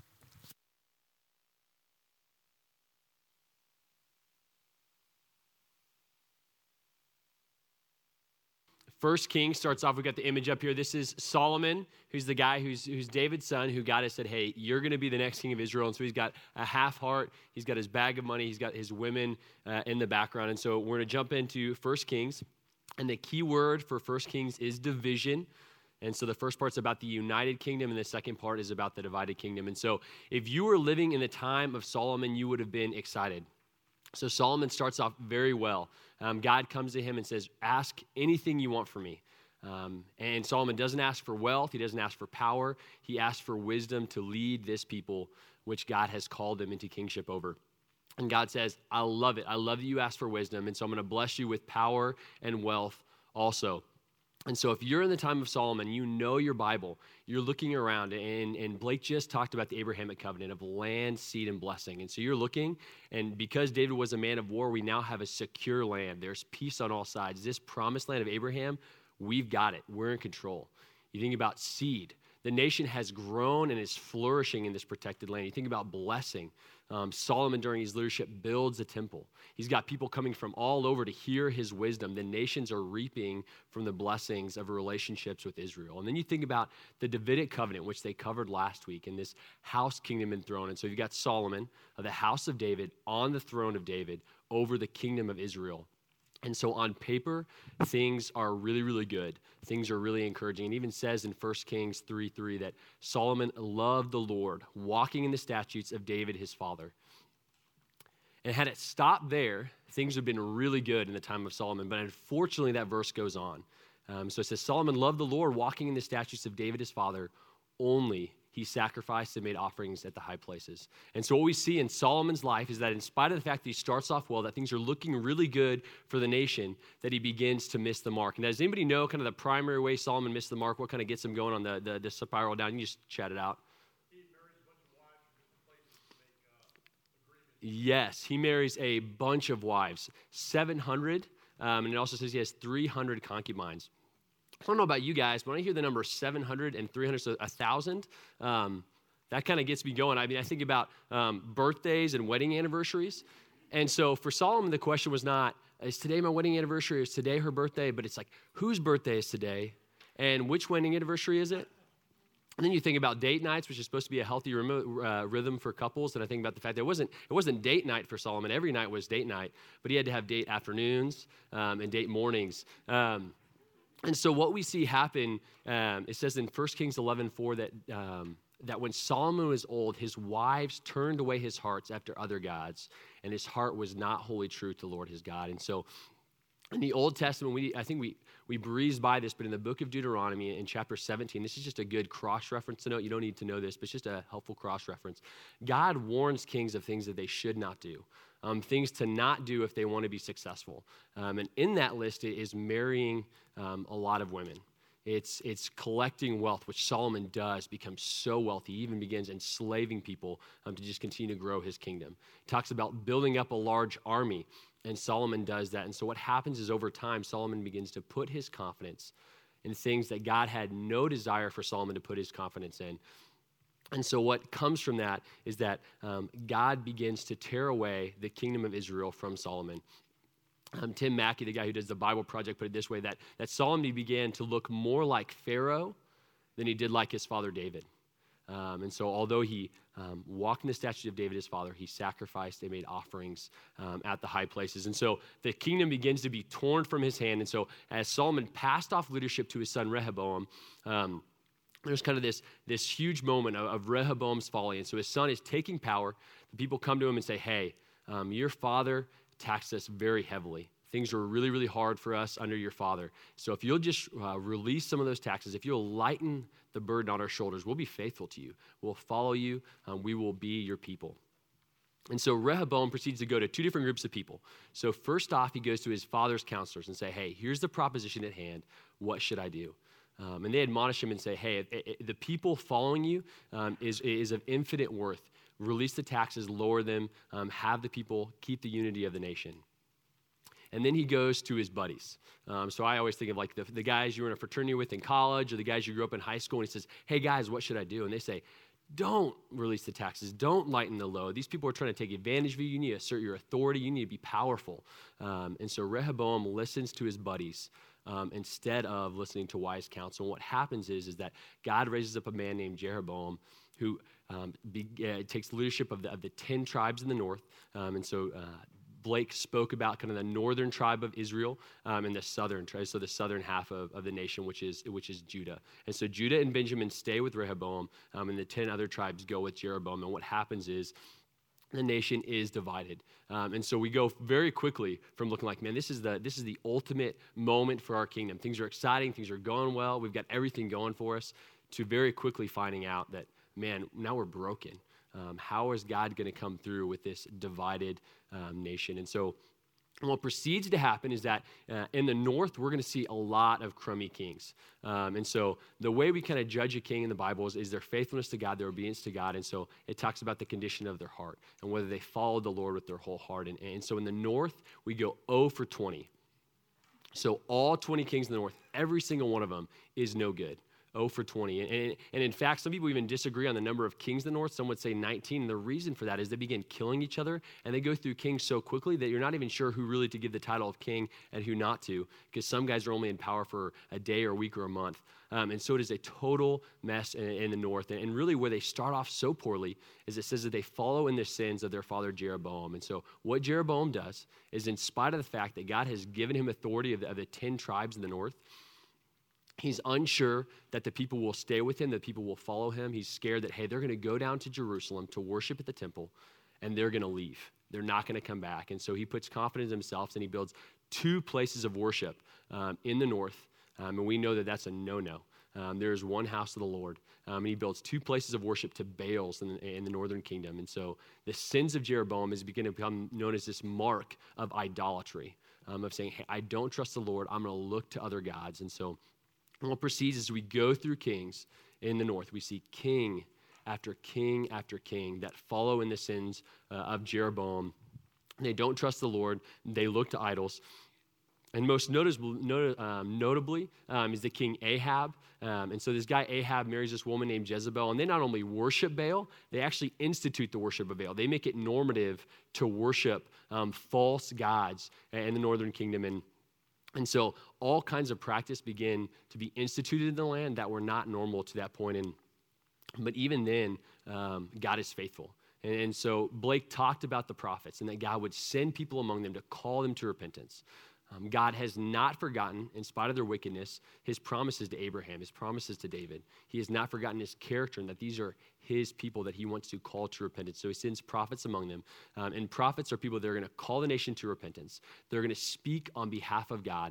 First Kings starts off, we've got the image up here. This is Solomon, who's the guy who's, who's David's son, who God has said, hey, you're going to be the next king of Israel. And so he's got a half heart. He's got his bag of money. He's got his women uh, in the background. And so we're going to jump into First Kings. And the key word for First Kings is division. And so the first part's about the united kingdom, and the second part is about the divided kingdom. And so if you were living in the time of Solomon, you would have been excited. So Solomon starts off very well. Um, God comes to him and says, ask anything you want from me. Um, and Solomon doesn't ask for wealth. He doesn't ask for power. He asks for wisdom to lead this people, which God has called him into kingship over. And God says, I love it. I love that you asked for wisdom. And so I'm going to bless you with power and wealth also. And so if you're in the time of Solomon, you know your Bible, you're looking around, and, and Blake just talked about the Abrahamic covenant of land, seed, and blessing. And so you're looking, and because David was a man of war, we now have a secure land. There's peace on all sides. This promised land of Abraham, we've got it. We're in control. You think about seed. The nation has grown and is flourishing in this protected land. You think about blessing. Um, Solomon, during his leadership, builds a temple. He's got people coming from all over to hear his wisdom. The nations are reaping from the blessings of relationships with Israel. And then you think about the Davidic covenant, which they covered last week, and this house, kingdom, and throne. And so you've got Solomon, of the house of David, on the throne of David, over the kingdom of Israel. And so on paper, things are really, really good. Things are really encouraging. It even says in First Kings three three that Solomon loved the Lord, walking in the statutes of David, his father. And had it stopped there, things would have been really good in the time of Solomon. But unfortunately, that verse goes on. Um, so it says, Solomon loved the Lord, walking in the statutes of David, his father, only he sacrificed and made offerings at the high places. And so what we see in Solomon's life is that in spite of the fact that he starts off well, that things are looking really good for the nation, that he begins to miss the mark. And does anybody know kind of the primary way Solomon missed the mark? What kind of gets him going on the, the, the spiral down? You just chat it out. Yes, he marries a bunch of wives, seven hundred, um, and it also says he has three hundred concubines. I don't know about you guys, but when I hear the number seven hundred and three hundred, so one thousand, um, that kind of gets me going. I mean, I think about um, birthdays and wedding anniversaries. And so for Solomon, the question was not, is today my wedding anniversary or is today her birthday? But it's like, whose birthday is today? And which wedding anniversary is it? And then you think about date nights, which is supposed to be a healthy remo- uh, rhythm for couples. And I think about the fact that it wasn't, it wasn't date night for Solomon. Every night was date night, but he had to have date afternoons um, and date mornings. Um, and so what we see happen, um, it says in First Kings eleven four that, um, that when Solomon was old, his wives turned away his hearts after other gods, and his heart was not wholly true to the Lord his God. And so in the Old Testament, we I think we we breeze by this, but in the book of Deuteronomy in chapter seventeen, this is just a good cross-reference to note. You don't need to know this, but it's just a helpful cross-reference. God warns kings of things that they should not do, um, things to not do if they want to be successful. Um, and in that list is marrying um, a lot of women. It's it's collecting wealth, which Solomon does, becomes so wealthy. He even begins enslaving people um, to just continue to grow his kingdom. He talks about building up a large army, and Solomon does that. And so what happens is over time, Solomon begins to put his confidence in things that God had no desire for Solomon to put his confidence in. And so what comes from that is that um, God begins to tear away the kingdom of Israel from Solomon. Um, Tim Mackey, the guy who does the Bible Project, put it this way, that, that Solomon began to look more like Pharaoh than he did like his father David. Um, and so although he um, walked in the statutes of David, his father, he sacrificed, they made offerings um, at the high places. And so the kingdom begins to be torn from his hand. And so as Solomon passed off leadership to his son Rehoboam, um, there's kind of this, this huge moment of, of Rehoboam's folly. And so his son is taking power. The people come to him and say, hey, um, your father taxed us very heavily. Things were really, really hard for us under your father. So if you'll just uh, release some of those taxes, if you'll lighten the burden on our shoulders, we'll be faithful to you. We'll follow you. Um, we will be your people. And so Rehoboam proceeds to go to two different groups of people. So first off, he goes to his father's counselors and say, hey, here's the proposition at hand. What should I do? Um, and they admonish him and say, hey, it, it, the people following you um, is, is of infinite worth. Release the taxes, lower them, um, have the people keep the unity of the nation. And then he goes to his buddies. Um, so I always think of like the, the guys you were in a fraternity with in college or the guys you grew up in high school. And he says, hey, guys, what should I do? And they say, don't release the taxes. Don't lighten the load. These people are trying to take advantage of you. You need to assert your authority. You need to be powerful. Um, and so Rehoboam listens to his buddies um, instead of listening to wise counsel. And what happens is, is that God raises up a man named Jeroboam who um, be, uh, takes leadership of the, of the ten tribes in the north. Um, and so uh, Blake spoke about kind of the northern tribe of Israel um, and the southern tribe, so the southern half of, of the nation, which is which is Judah. And so Judah and Benjamin stay with Rehoboam, um, and the ten other tribes go with Jeroboam. And what happens is the nation is divided. Um, and so we go very quickly from looking like, man, this is the this is the ultimate moment for our kingdom. Things are exciting. Things are going well. We've got everything going for us, to very quickly finding out that, man, now we're broken. Um, how is God going to come through with this divided um, nation? And so what proceeds to happen is that uh, in the north, we're going to see a lot of crummy kings. Um, and so the way we kind of judge a king in the Bible is, is their faithfulness to God, their obedience to God. And so it talks about the condition of their heart and whether they followed the Lord with their whole heart. And, and so in the north, we go zero for twenty. So all twenty kings in the north, every single one of them is no good. zero for twenty. And, and, and in fact, some people even disagree on the number of kings in the north. Some would say nineteen. And the reason for that is they begin killing each other, and they go through kings so quickly that you're not even sure who really to give the title of king and who not to, because some guys are only in power for a day or a week or a month. Um, and so it is a total mess in, in the north. And, and really where they start off so poorly is it says that they follow in the sins of their father Jeroboam. And so what Jeroboam does is, in spite of the fact that God has given him authority of the, of the ten tribes in the north, he's unsure that the people will stay with him, that people will follow him. He's scared that, hey, they're going to go down to Jerusalem to worship at the temple, and they're going to leave. They're not going to come back. And so he puts confidence in himself, and he builds two places of worship um, in the north. Um, and we know that that's a no-no. um, there is one house of the Lord. Um, and he builds two places of worship to Baals in the, in the northern kingdom. And so the sins of Jeroboam is beginning to become known as this mark of idolatry, um, of saying, hey, I don't trust the Lord. I'm going to look to other gods. And so what proceeds as we go through kings in the north, we see king after king after king that follow in the sins uh, of Jeroboam. They don't trust the Lord. They look to idols. And most noticeable, not, um, notably um, is the king Ahab. Um, and so this guy Ahab marries this woman named Jezebel. And they not only worship Baal, they actually institute the worship of Baal. They make it normative to worship um, false gods in the northern kingdom. And And so all kinds of practice begin to be instituted in the land that were not normal to that point. And, but even then, um, God is faithful. And, and so Blake talked about the prophets and that God would send people among them to call them to repentance. Um, God has not forgotten, in spite of their wickedness, his promises to Abraham, his promises to David. He has not forgotten his character and that these are his people that he wants to call to repentance. So he sends prophets among them. Um, and prophets are people that are going to call the nation to repentance. They're going to speak on behalf of God.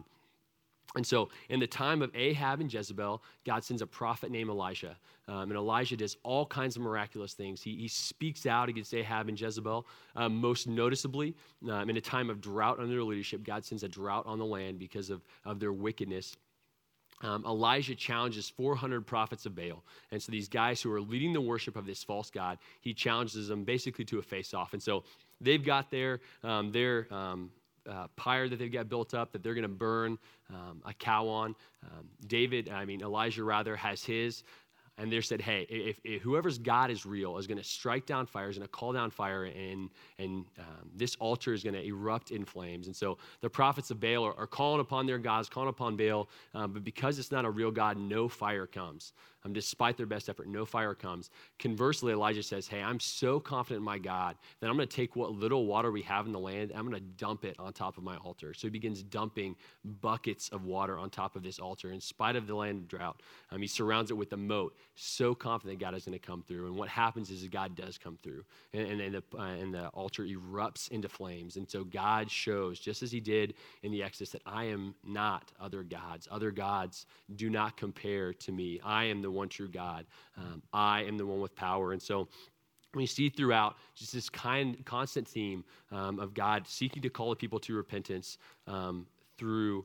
And so in the time of Ahab and Jezebel, God sends a prophet named Elijah. Um, and Elijah does all kinds of miraculous things. He, he speaks out against Ahab and Jezebel. Um, most noticeably, um, in a time of drought under their leadership, God sends a drought on the land because of, of their wickedness. Um, Elijah challenges four hundred prophets of Baal. And so these guys who are leading the worship of this false god, he challenges them basically to a face-off. And so they've got their, um, their um, uh, pyre that they've got built up that they're going to burn um, a cow on. Um, David, I mean, Elijah rather, has his. And they said, hey, if, if whoever's God is real is going to strike down fire, is going to call down fire, and and um, this altar is going to erupt in flames. And so the prophets of Baal are, are calling upon their gods, calling upon Baal, um, but because it's not a real God, no fire comes. Um, despite their best effort, no fire comes. Conversely, Elijah says, hey, I'm so confident in my God that I'm going to take what little water we have in the land, and I'm going to dump it on top of my altar. So he begins dumping buckets of water on top of this altar. In spite of the land drought, um, he surrounds it with a moat, so confident God is going to come through. And what happens is that God does come through, and, and, and, the, uh, and the altar erupts into flames. And so God shows, just as he did in the Exodus, that I am not other gods. Other gods do not compare to me. I am the one true God. Um, I am the one with power. And so we see throughout just this kind, constant theme um, of God seeking to call the people to repentance um, through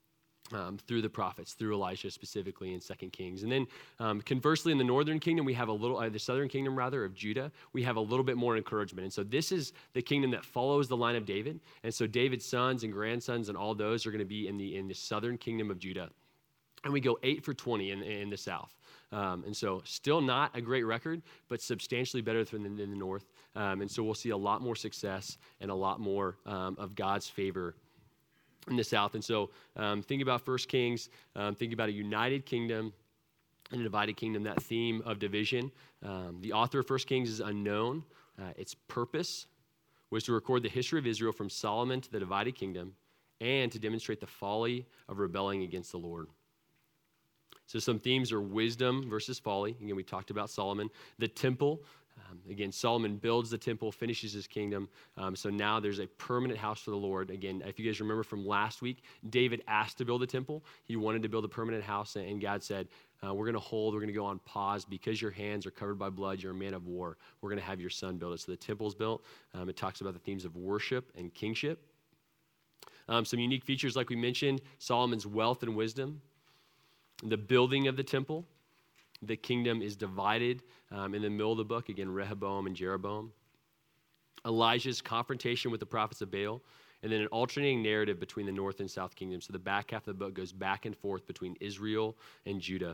Um, through the prophets, through Elisha specifically in Second Kings. And then um, conversely, in the northern kingdom, we have a little, uh, the southern kingdom rather, of Judah, we have a little bit more encouragement. And so this is the kingdom that follows the line of David. And so David's sons and grandsons and all those are going to be in the in the southern kingdom of Judah. And we go eight for twenty in, in the south. Um, and so still not a great record, but substantially better than in the north. Um, and so we'll see a lot more success and a lot more um, of God's favor in the south. And so um, think about First Kings, um, think about a united kingdom and a divided kingdom, that theme of division. Um, the author of First Kings is unknown. Uh, its purpose was to record the history of Israel from Solomon to the divided kingdom and to demonstrate the folly of rebelling against the Lord. So some themes are wisdom versus folly. Again, we talked about Solomon. The temple. Um, again, Solomon builds the temple, finishes his kingdom. Um, so now there's a permanent house for the Lord. Again, if you guys remember from last week, David asked to build a temple. He wanted to build a permanent house, and God said, uh, we're going to hold, we're going to go on pause because your hands are covered by blood. You're a man of war. We're going to have your son build it. So the temple's built. Um, it talks about the themes of worship and kingship. Um, some unique features, like we mentioned, Solomon's wealth and wisdom. The building of the temple. The kingdom is divided um, in the middle of the book. Again, Rehoboam and Jeroboam. Elijah's confrontation with the prophets of Baal. And then an alternating narrative between the north and south kingdoms. So the back half of the book goes back and forth between Israel and Judah.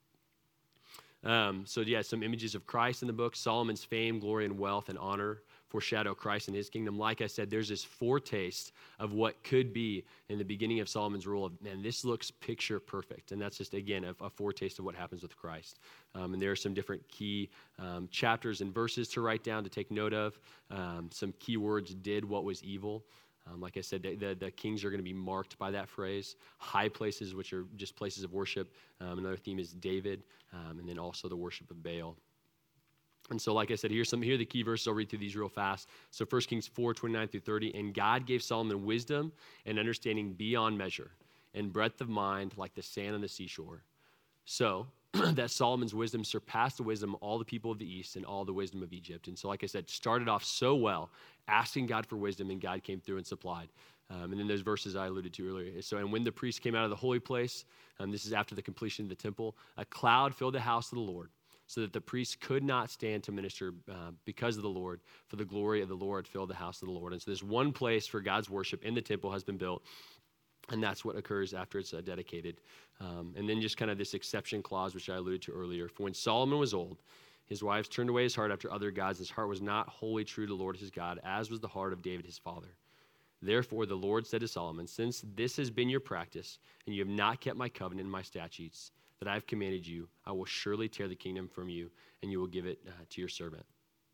Um, so yeah, some images of Christ in the book. Solomon's fame, glory, and wealth and honor foreshadow Christ and his kingdom. Like I said, there's this foretaste of what could be in the beginning of Solomon's rule of, man, this looks picture perfect. And that's just, again, a, a foretaste of what happens with Christ. Um, and there are some different key um, chapters and verses to write down, to take note of. Um, some key words, did what was evil. Um, like I said, the, the, the kings are going to be marked by that phrase. High places, which are just places of worship. Um, another theme is David, um, and then also the worship of Baal. And so, like I said, here's some here are the key verses. I'll read through these real fast. So First Kings four, twenty-nine through thirty. And God gave Solomon wisdom and understanding beyond measure, and breadth of mind like the sand on the seashore. so that Solomon's wisdom surpassed the wisdom of all the people of the East and all the wisdom of Egypt. And so, like I said, started off so well, asking God for wisdom, and God came through and supplied. Um, and then there's verses I alluded to earlier. So, and when the priest came out of the holy place, um, this is after the completion of the temple, a cloud filled the house of the Lord, so that the priests could not stand to minister uh, because of the Lord, for the glory of the Lord filled the house of the Lord. And so this one place for God's worship in the temple has been built, and that's what occurs after it's uh, dedicated. Um, and then just kind of this exception clause, which I alluded to earlier. For when Solomon was old, his wives turned away his heart after other gods. His heart was not wholly true to the Lord his God, as was the heart of David his father. Therefore the Lord said to Solomon, since this has been your practice, and you have not kept my covenant and my statutes that I have commanded you, I will surely tear the kingdom from you, and you will give it uh, to your servant.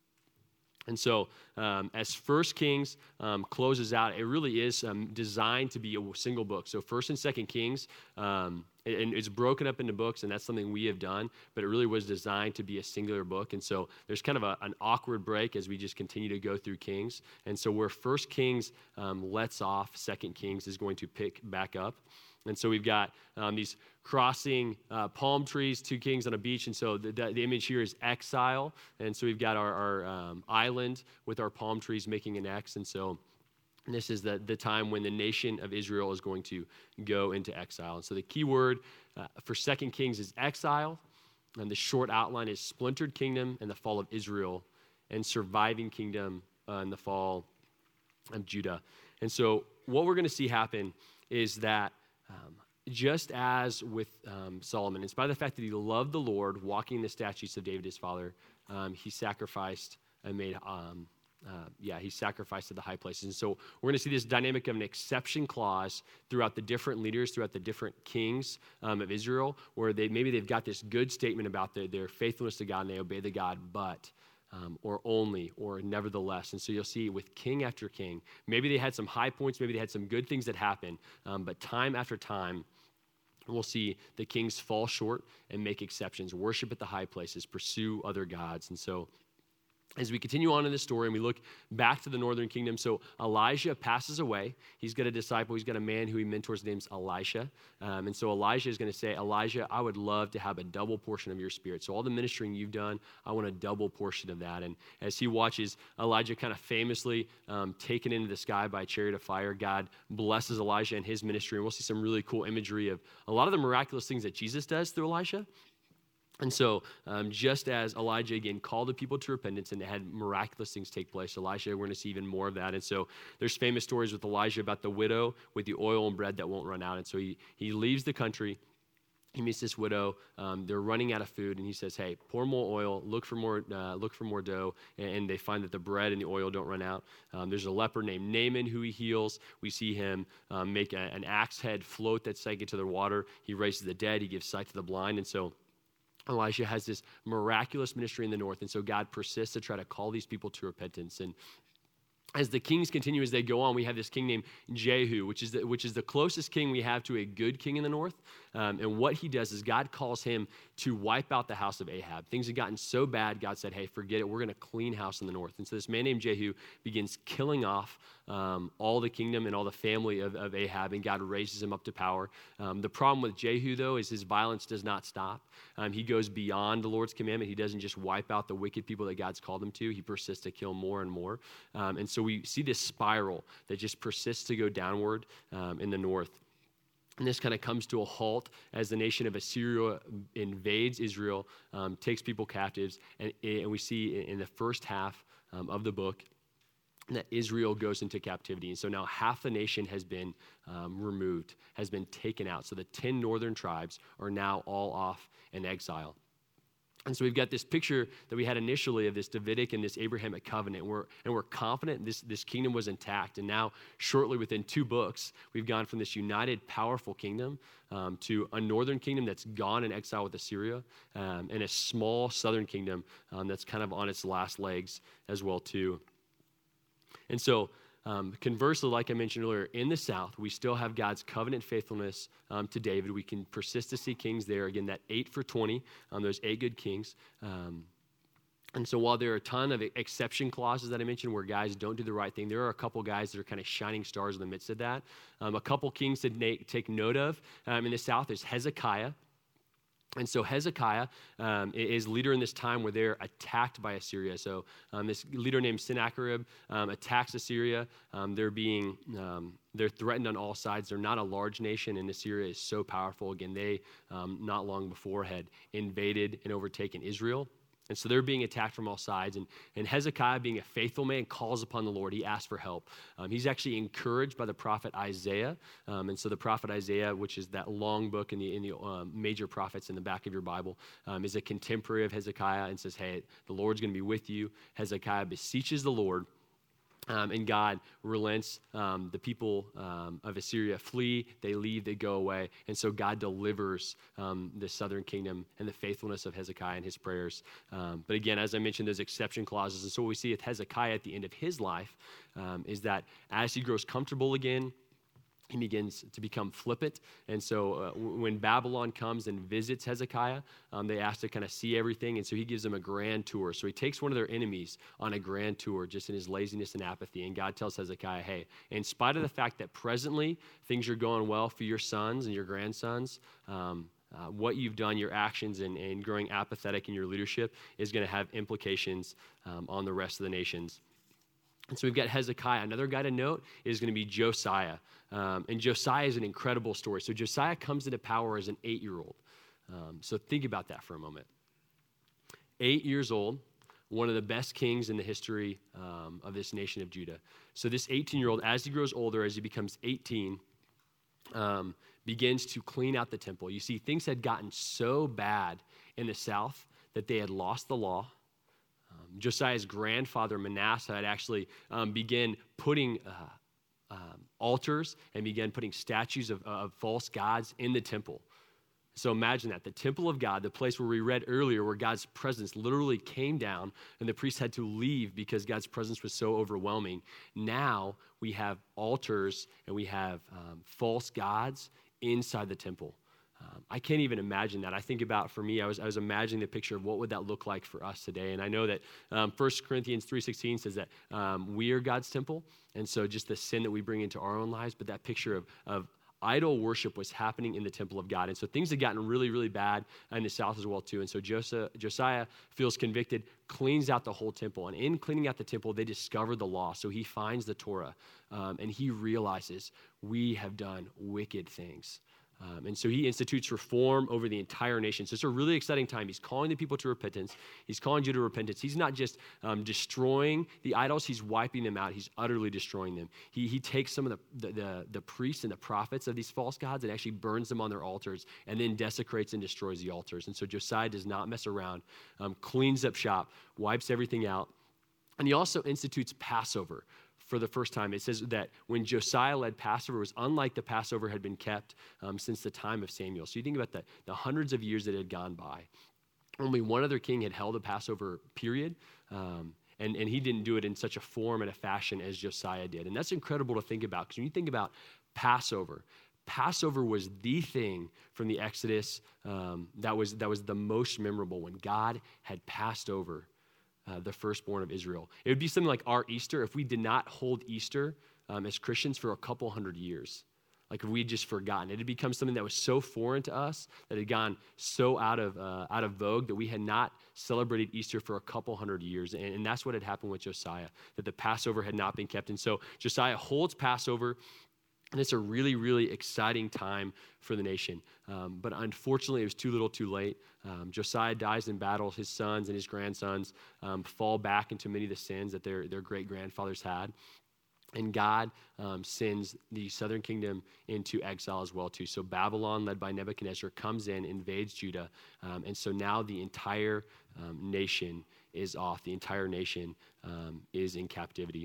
And so um, as First Kings um, closes out, it really is um, designed to be a single book. So First and Second Kings, um, and it's broken up into books, and that's something we have done, but it really was designed to be a singular book. And so there's kind of a, an awkward break as we just continue to go through Kings. And so where First Kings um, lets off, Second Kings is going to pick back up. And so we've got um, these crossing uh, palm trees, two kings on a beach. And so the, the, the image here is exile. And so we've got our, our um, island with our palm trees making an X. And so this is the, the time when the nation of Israel is going to go into exile. And so the key word uh, for Second Kings is exile. And the short outline is splintered kingdom and the fall of Israel, and surviving kingdom uh, and the fall of Judah. And so what we're going to see happen is that Um, just as with um, Solomon, in spite of the fact that he loved the Lord, walking in the statutes of David his father, um, he sacrificed and made, um, uh, yeah, he sacrificed at the high places. And so we're going to see this dynamic of an exception clause throughout the different leaders, throughout the different kings um, of Israel, where they maybe they've got this good statement about their, their faithfulness to God and they obey the God, but Um, or only, or nevertheless. And so you'll see with king after king, maybe they had some high points, maybe they had some good things that happened, um, but time after time, we'll see the kings fall short and make exceptions, worship at the high places, pursue other gods. And so as we continue on in this story and we look back to the northern kingdom, so Elijah passes away. He's got a disciple. He's got a man who he mentors. His name's Elisha. Um, and so Elijah is going to say, Elijah, I would love to have a double portion of your spirit. So all the ministering you've done, I want a double portion of that. And as he watches Elijah kind of famously um, taken into the sky by a chariot of fire, God blesses Elijah and his ministry. And we'll see some really cool imagery of a lot of the miraculous things that Jesus does through Elisha. And so um, just as Elijah, again, called the people to repentance and had miraculous things take place, Elisha, we're going to see even more of that. And so there's famous stories with Elijah about the widow with the oil and bread that won't run out. And so he, he leaves the country. He meets this widow. Um, they're running out of food, and he says, hey, pour more oil, look for more uh, look for more dough, and, and they find that the bread and the oil don't run out. Um, there's a leper named Naaman who he heals. We see him um, make a, an axe head float that sank into the water. He raises the dead. He gives sight to the blind. And so Elisha has this miraculous ministry in the north, and so God persists to try to call these people to repentance. And as the kings continue, as they go on, we have this king named Jehu, which is the, which is the closest king we have to a good king in the north. Um, and what he does is God calls him to wipe out the house of Ahab. Things had gotten so bad, God said, hey, forget it. We're going to clean house in the north. And so this man named Jehu begins killing off um, all the kingdom and all the family of, of Ahab, and God raises him up to power. Um, the problem with Jehu, though, is his violence does not stop. Um, he goes beyond the Lord's commandment. He doesn't just wipe out the wicked people that God's called him to. He persists to kill more and more. Um, and so we see this spiral that just persists to go downward um, in the north. And this kind of comes to a halt as the nation of Assyria invades Israel, um, takes people captives, and, and we see in the first half um, of the book that Israel goes into captivity. And so now half the nation has been um, removed, has been taken out. So the ten northern tribes are now all off in exile. And so we've got this picture that we had initially of this Davidic and this Abrahamic covenant. We're, and we're confident this, this kingdom was intact. And now, shortly within two books, we've gone from this united, powerful kingdom um, to a northern kingdom that's gone in exile with Assyria, um, and a small southern kingdom um, that's kind of on its last legs as well, too. And so, Um, conversely, like I mentioned earlier, in the south, we still have God's covenant faithfulness um, to David. We can persist to see kings there. Again, that eight for twenty, um, those eight good kings. Um, and so while there are a ton of exception clauses that I mentioned where guys don't do the right thing, there are a couple guys that are kind of shining stars in the midst of that. Um, a couple kings to na- take note of um, in the south is Hezekiah. And so Hezekiah um, is leader in this time where they're attacked by Assyria. So um, this leader named Sennacherib um, attacks Assyria. Um, they're being um, they're threatened on all sides. They're not a large nation, and Assyria is so powerful. Again, they um, not long before had invaded and overtaken Israel. And so they're being attacked from all sides. And, and Hezekiah, being a faithful man, calls upon the Lord. He asks for help. Um, he's actually encouraged by the prophet Isaiah. Um, and so the prophet Isaiah, which is that long book in the, in the um, major prophets in the back of your Bible, um, is a contemporary of Hezekiah and says, hey, the Lord's going to be with you. Hezekiah beseeches the Lord. Um, and God relents. Um, the people um, of Assyria flee, they leave, they go away. And so God delivers um, the southern kingdom and the faithfulness of Hezekiah and his prayers. Um, but again, as I mentioned, there's exception clauses. And so what we see with Hezekiah at the end of his life um, is that as he grows comfortable again, he begins to become flippant. And so uh, w- when Babylon comes and visits Hezekiah, um, they ask to kind of see everything. And so he gives them a grand tour. So he takes one of their enemies on a grand tour just in his laziness and apathy. And God tells Hezekiah, hey, in spite of the fact that presently things are going well for your sons and your grandsons, um, uh, what you've done, your actions and, and growing apathetic in your leadership is going to have implications um, on the rest of the nations. And so we've got Hezekiah. Another guy to note is going to be Josiah. Um, and Josiah is an incredible story. So Josiah comes into power as an eight-year-old. Um, so think about that for a moment. Eight years old, one of the best kings in the history um, of this nation of Judah. So this eighteen-year-old, as he grows older, as he becomes eighteen, um, begins to clean out the temple. You see, things had gotten so bad in the south that they had lost the law. Um, Josiah's grandfather, Manasseh, had actually um, began putting uh, um, altars and began putting statues of, of false gods in the temple. So imagine that. The temple of God, the place where we read earlier where God's presence literally came down and the priests had to leave because God's presence was so overwhelming. Now we have altars and we have um, false gods inside the temple. Um, I can't even imagine that. I think about, for me, I was I was imagining the picture of what would that look like for us today. And I know that um, First Corinthians three sixteen says that um, we are God's temple. And so just the sin that we bring into our own lives, but that picture of, of idol worship was happening in the temple of God. And so things had gotten really, really bad in the south as well too. And so Josiah, Josiah feels convicted, cleans out the whole temple. And in cleaning out the temple, they discover the law. So he finds the Torah um, and he realizes we have done wicked things. Um, and so he institutes reform over the entire nation. So it's a really exciting time. He's calling the people to repentance. He's calling you to repentance. He's not just um, destroying the idols. He's wiping them out. He's utterly destroying them. He he takes some of the, the, the, the priests and the prophets of these false gods and actually burns them on their altars and then desecrates and destroys the altars. And so Josiah does not mess around, um, cleans up shop, wipes everything out. And he also institutes Passover. For the first time, it says that when Josiah led Passover, it was unlike the Passover had been kept um, since the time of Samuel. So you think about the, the hundreds of years that had gone by. Only one other king had held a Passover period, um, and, and he didn't do it in such a form and a fashion as Josiah did. And that's incredible to think about, because when you think about Passover, Passover was the thing from the Exodus um, that was that was the most memorable, when God had passed over Uh, the firstborn of Israel. It would be something like our Easter if we did not hold Easter um, as Christians for a couple hundred years. Like if we had just forgotten. It had become something that was so foreign to us, that had gone so out of uh, out of vogue, that we had not celebrated Easter for a couple hundred years. And, and that's what had happened with Josiah, that the Passover had not been kept. And so Josiah holds Passover. And it's a really, really exciting time for the nation. Um, but unfortunately, it was too little too late. Um, Josiah dies in battle. His sons and his grandsons um, fall back into many of the sins that their, their great-grandfathers had. And God um, sends the southern kingdom into exile as well, too. So Babylon, led by Nebuchadnezzar, comes in, invades Judah. Um, and so now the entire um, nation is off. The entire nation um, is in captivity.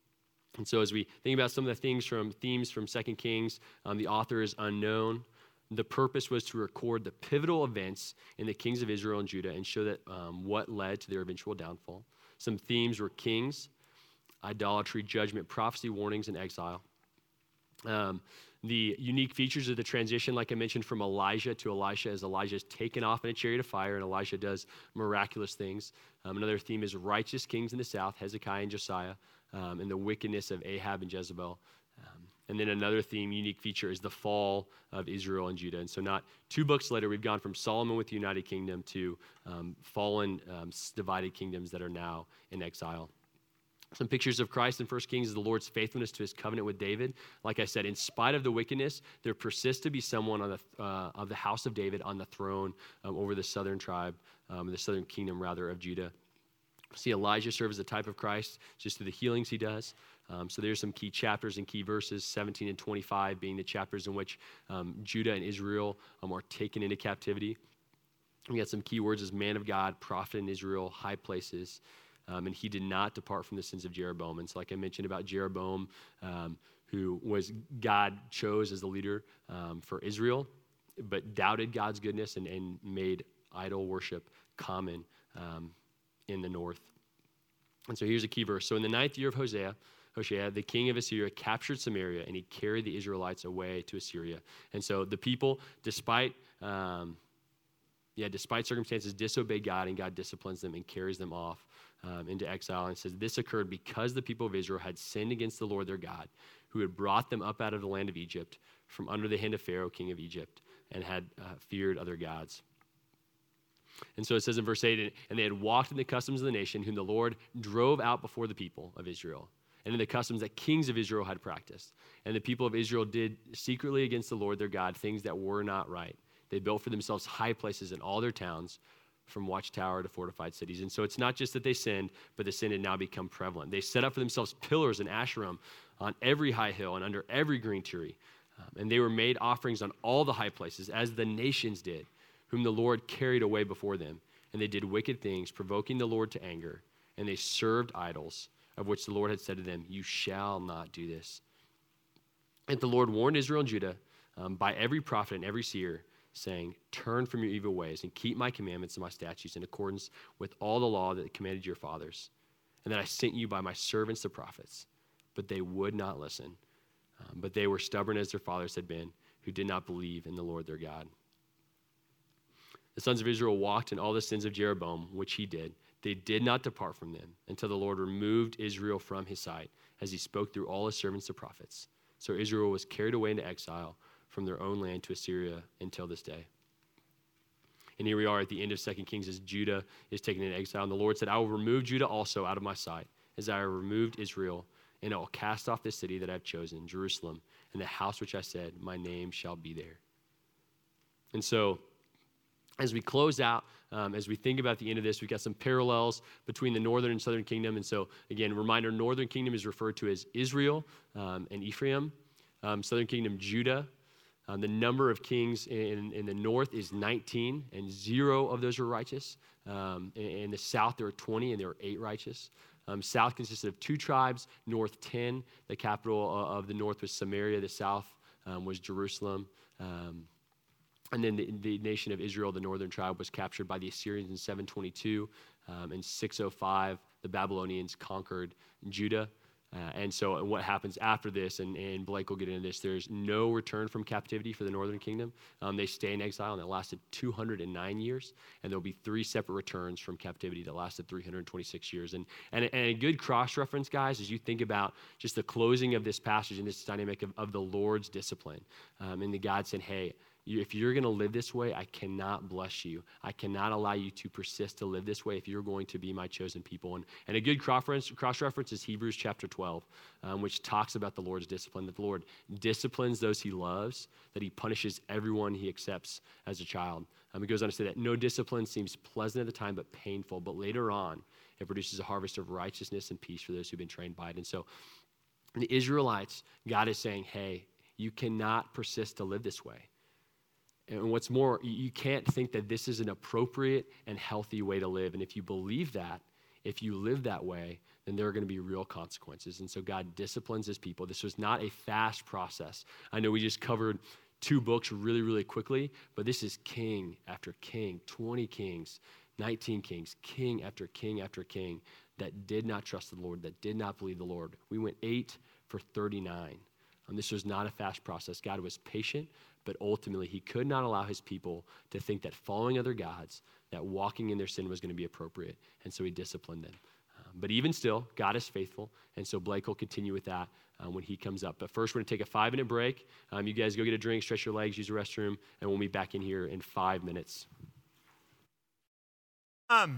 And so as we think about some of the things from themes from Second Kings, um, the author is unknown. The purpose was to record the pivotal events in the kings of Israel and Judah and show that um, what led to their eventual downfall. Some themes were kings, idolatry, judgment, prophecy, warnings, and exile. Um, the unique features of the transition, like I mentioned, from Elijah to Elisha, as Elijah is taken off in a chariot of fire and Elisha does miraculous things. Um, another theme is righteous kings in the south, Hezekiah and Josiah. Um, and the wickedness of Ahab and Jezebel. Um, And then another theme, unique feature, is the fall of Israel and Judah. And so not two books later, we've gone from Solomon with the United Kingdom to um, fallen, um, divided kingdoms that are now in exile. Some pictures of Christ in First Kings is the Lord's faithfulness to his covenant with David. Like I said, in spite of the wickedness, there persists to be someone on the, uh, of the house of David on the throne um, over the southern tribe, um, the southern kingdom, rather, of Judah. See Elijah serve as a type of Christ just through the healings he does. Um, so there's some key chapters and key verses, seventeen and twenty-five being the chapters in which um, Judah and Israel um, are taken into captivity. We got some key words as man of God, prophet in Israel, high places. Um, and he did not depart from the sins of Jeroboam. And so like I mentioned about Jeroboam, um, who was God chose as the leader um, for Israel, but doubted God's goodness and, and made idol worship common um, in the north. And so here's a key verse. So in the ninth year of Hosea, Hoshea, the king of Assyria, captured Samaria, and he carried the Israelites away to Assyria. And so the people, despite um, yeah, despite circumstances, disobey God, and God disciplines them and carries them off um, into exile. And says this occurred because the people of Israel had sinned against the Lord their God, who had brought them up out of the land of Egypt from under the hand of Pharaoh, king of Egypt, and had uh, feared other gods. And so it says in verse eight, and they had walked in the customs of the nation, whom the Lord drove out before the people of Israel, and in the customs that kings of Israel had practiced. And the people of Israel did secretly against the Lord their God things that were not right. They built for themselves high places in all their towns, from watchtower to fortified cities. And so it's not just that they sinned, but the sin had now become prevalent. They set up for themselves pillars and Asherim on every high hill and under every green tree. Um, and they were made offerings on all the high places, as the nations did, whom the Lord carried away before them. And they did wicked things, provoking the Lord to anger. And they served idols, of which the Lord had said to them, you shall not do this. And the Lord warned Israel and Judah um, by every prophet and every seer, saying, turn from your evil ways and keep my commandments and my statutes in accordance with all the law that commanded your fathers. And that I sent you by my servants the prophets, but they would not listen. Um, but they were stubborn as their fathers had been, who did not believe in the Lord their God. The sons of Israel walked in all the sins of Jeroboam, which he did. They did not depart from them until the Lord removed Israel from his sight, as he spoke through all his servants the prophets. So Israel was carried away into exile from their own land to Assyria until this day. And here we are at the end of Second Kings as Judah is taken into exile. And the Lord said, I will remove Judah also out of my sight, as I have removed Israel, and I will cast off the city that I have chosen, Jerusalem, and the house which I said, my name shall be there. And so as we close out, um, as we think about the end of this, we've got some parallels between the northern and southern kingdom. And so again, reminder, northern kingdom is referred to as Israel um, and Ephraim. Um, southern kingdom, Judah. Um, the number of kings in, in the north is nineteen, and zero of those are righteous. Um, in, in the south, there are twenty, and there are eight righteous. Um, south consisted of two tribes, north ten. The capital uh, of the north was Samaria. The south um, was Jerusalem. Um, and then the, the nation of Israel, the northern tribe, was captured by the Assyrians in seven twenty-two. Um, in six oh five, the Babylonians conquered Judah. Uh, and so what happens after this, and, and Blake will get into this, there's no return from captivity for the northern kingdom. Um, they stay in exile, and it lasted two hundred nine years. And there'll be three separate returns from captivity that lasted three hundred twenty-six years. And, and, and a good cross-reference, guys, as you think about just the closing of this passage and this dynamic of, of the Lord's discipline. Um, and the God said, hey, You, if you're going to live this way, I cannot bless you. I cannot allow you to persist to live this way if you're going to be my chosen people. And, and a good cross-reference, cross-reference is Hebrews chapter twelve, um, which talks about the Lord's discipline, that the Lord disciplines those he loves, that he punishes everyone he accepts as a child. Um, it goes on to say that no discipline seems pleasant at the time, but painful. But later on, it produces a harvest of righteousness and peace for those who've been trained by it. And so the Israelites, God is saying, hey, you cannot persist to live this way. And what's more, you can't think that this is an appropriate and healthy way to live. And if you believe that, if you live that way, then there are going to be real consequences. And so God disciplines his people. This was not a fast process. I know we just covered two books really, really quickly, but this is king after king, twenty kings, nineteen kings, king after king after king that did not trust the Lord, that did not believe the Lord. We went eight for thirty-nine. And this was not a fast process. God was patient, but ultimately he could not allow his people to think that following other gods, that walking in their sin was going to be appropriate. And so he disciplined them. Um, but even still, God is faithful, and so Blake will continue with that uh, when he comes up. But first, we're going to take a five-minute break. Um, you guys go get a drink, stretch your legs, use the restroom, and we'll be back in here in five minutes. Um,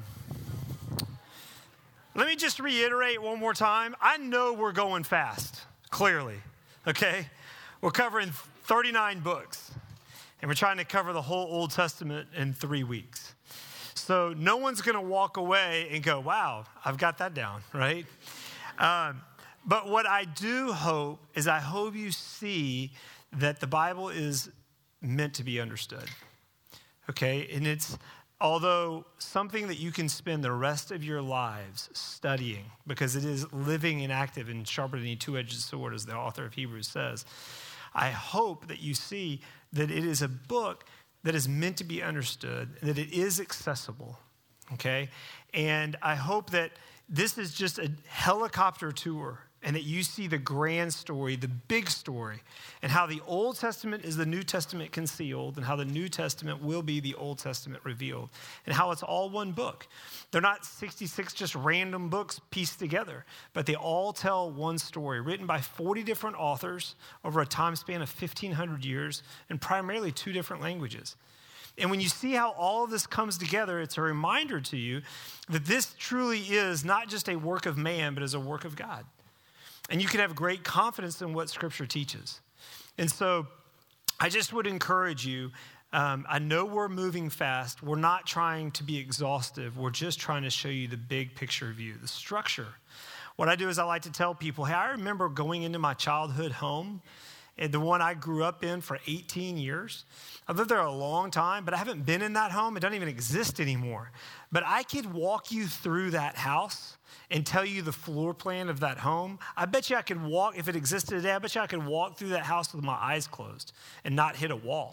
let me just reiterate one more time. I know we're going fast, clearly, okay? We're covering thirty-nine books, and we're trying to cover the whole Old Testament in three weeks. So no one's going to walk away and go, wow, I've got that down, right? Um, but what I do hope is I hope you see that the Bible is meant to be understood, okay? And it's, although something that you can spend the rest of your lives studying, because it is living and active and sharper than a two-edged sword, as the author of Hebrews says, I hope that you see that it is a book that is meant to be understood, that it is accessible, okay? And I hope that this is just a helicopter tour and that you see the grand story, the big story, and how the Old Testament is the New Testament concealed and how the New Testament will be the Old Testament revealed, and how it's all one book. They're not sixty-six just random books pieced together, but they all tell one story written by forty different authors over a time span of fifteen hundred years in primarily two different languages. And when you see how all of this comes together, it's a reminder to you that this truly is not just a work of man, but is a work of God. And you can have great confidence in what Scripture teaches. And so I just would encourage you, um, I know we're moving fast. We're not trying to be exhaustive. We're just trying to show you the big picture view, the structure. What I do is I like to tell people, hey, I remember going into my childhood home, and the one I grew up in for eighteen years. I've lived there a long time, but I haven't been in that home. It doesn't even exist anymore. But I could walk you through that house and tell you the floor plan of that home. I bet you I could walk, if it existed today, I bet you I could walk through that house with my eyes closed and not hit a wall.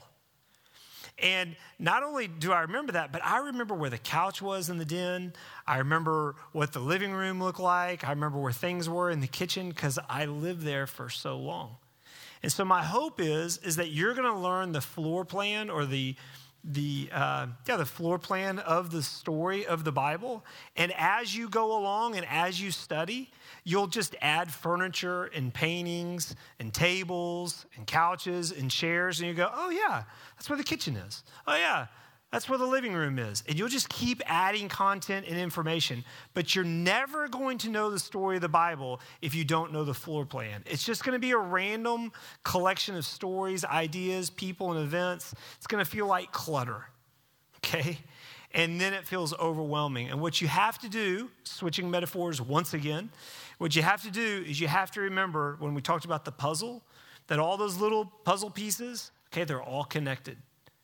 And not only do I remember that, but I remember where the couch was in the den. I remember what the living room looked like. I remember where things were in the kitchen because I lived there for so long. And so my hope is, is that you're going to learn the floor plan or the the uh, yeah the floor plan of the story of the Bible. And as you go along and as you study, you'll just add furniture and paintings and tables and couches and chairs, and you go, oh yeah, that's where the kitchen is. Oh yeah, that's where the living room is. And you'll just keep adding content and information, but you're never going to know the story of the Bible if you don't know the floor plan. It's just going to be a random collection of stories, ideas, people, and events. It's going to feel like clutter, okay? And then it feels overwhelming. And what you have to do, switching metaphors once again, what you have to do is you have to remember when we talked about the puzzle, that all those little puzzle pieces, okay, they're all connected.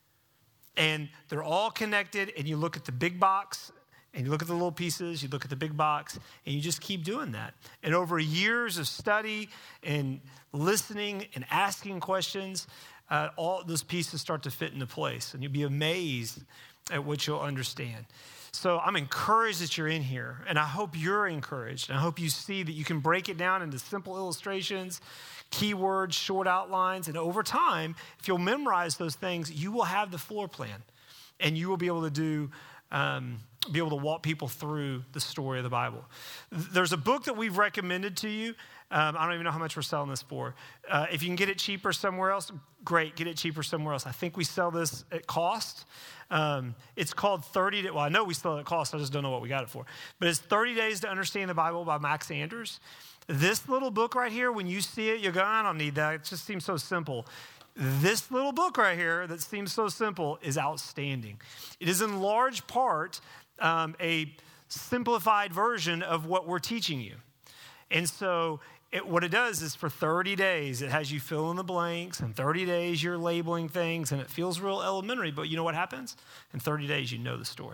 And they're all connected, and you look at the big box, and you look at the little pieces, you look at the big box, and you just keep doing that. And over years of study and listening and asking questions, uh, all those pieces start to fit into place, and you'll be amazed at what you'll understand. So I'm encouraged that you're in here, and I hope you're encouraged. And I hope you see that you can break it down into simple illustrations, keywords, short outlines, and over time, if you'll memorize those things, you will have the floor plan, and you will be able to do, um, be able to walk people through the story of the Bible. There's a book that we've recommended to you. Um, I don't even know how much we're selling this for. Uh, if you can get it cheaper somewhere else, great, get it cheaper somewhere else. I think we sell this at cost. Um, it's called thirty, well, I know we sell it at cost, I just don't know what we got it for. But it's thirty days to Understand the Bible by Max Anders. This little book right here, when you see it, you go, I don't need that. It just seems so simple. This little book right here that seems so simple is outstanding. It is in large part um, a simplified version of what we're teaching you. And so it, what it does is for thirty days, it has you fill in the blanks. In thirty days, you're labeling things, and it feels real elementary. But you know what happens? In thirty days, you know the story.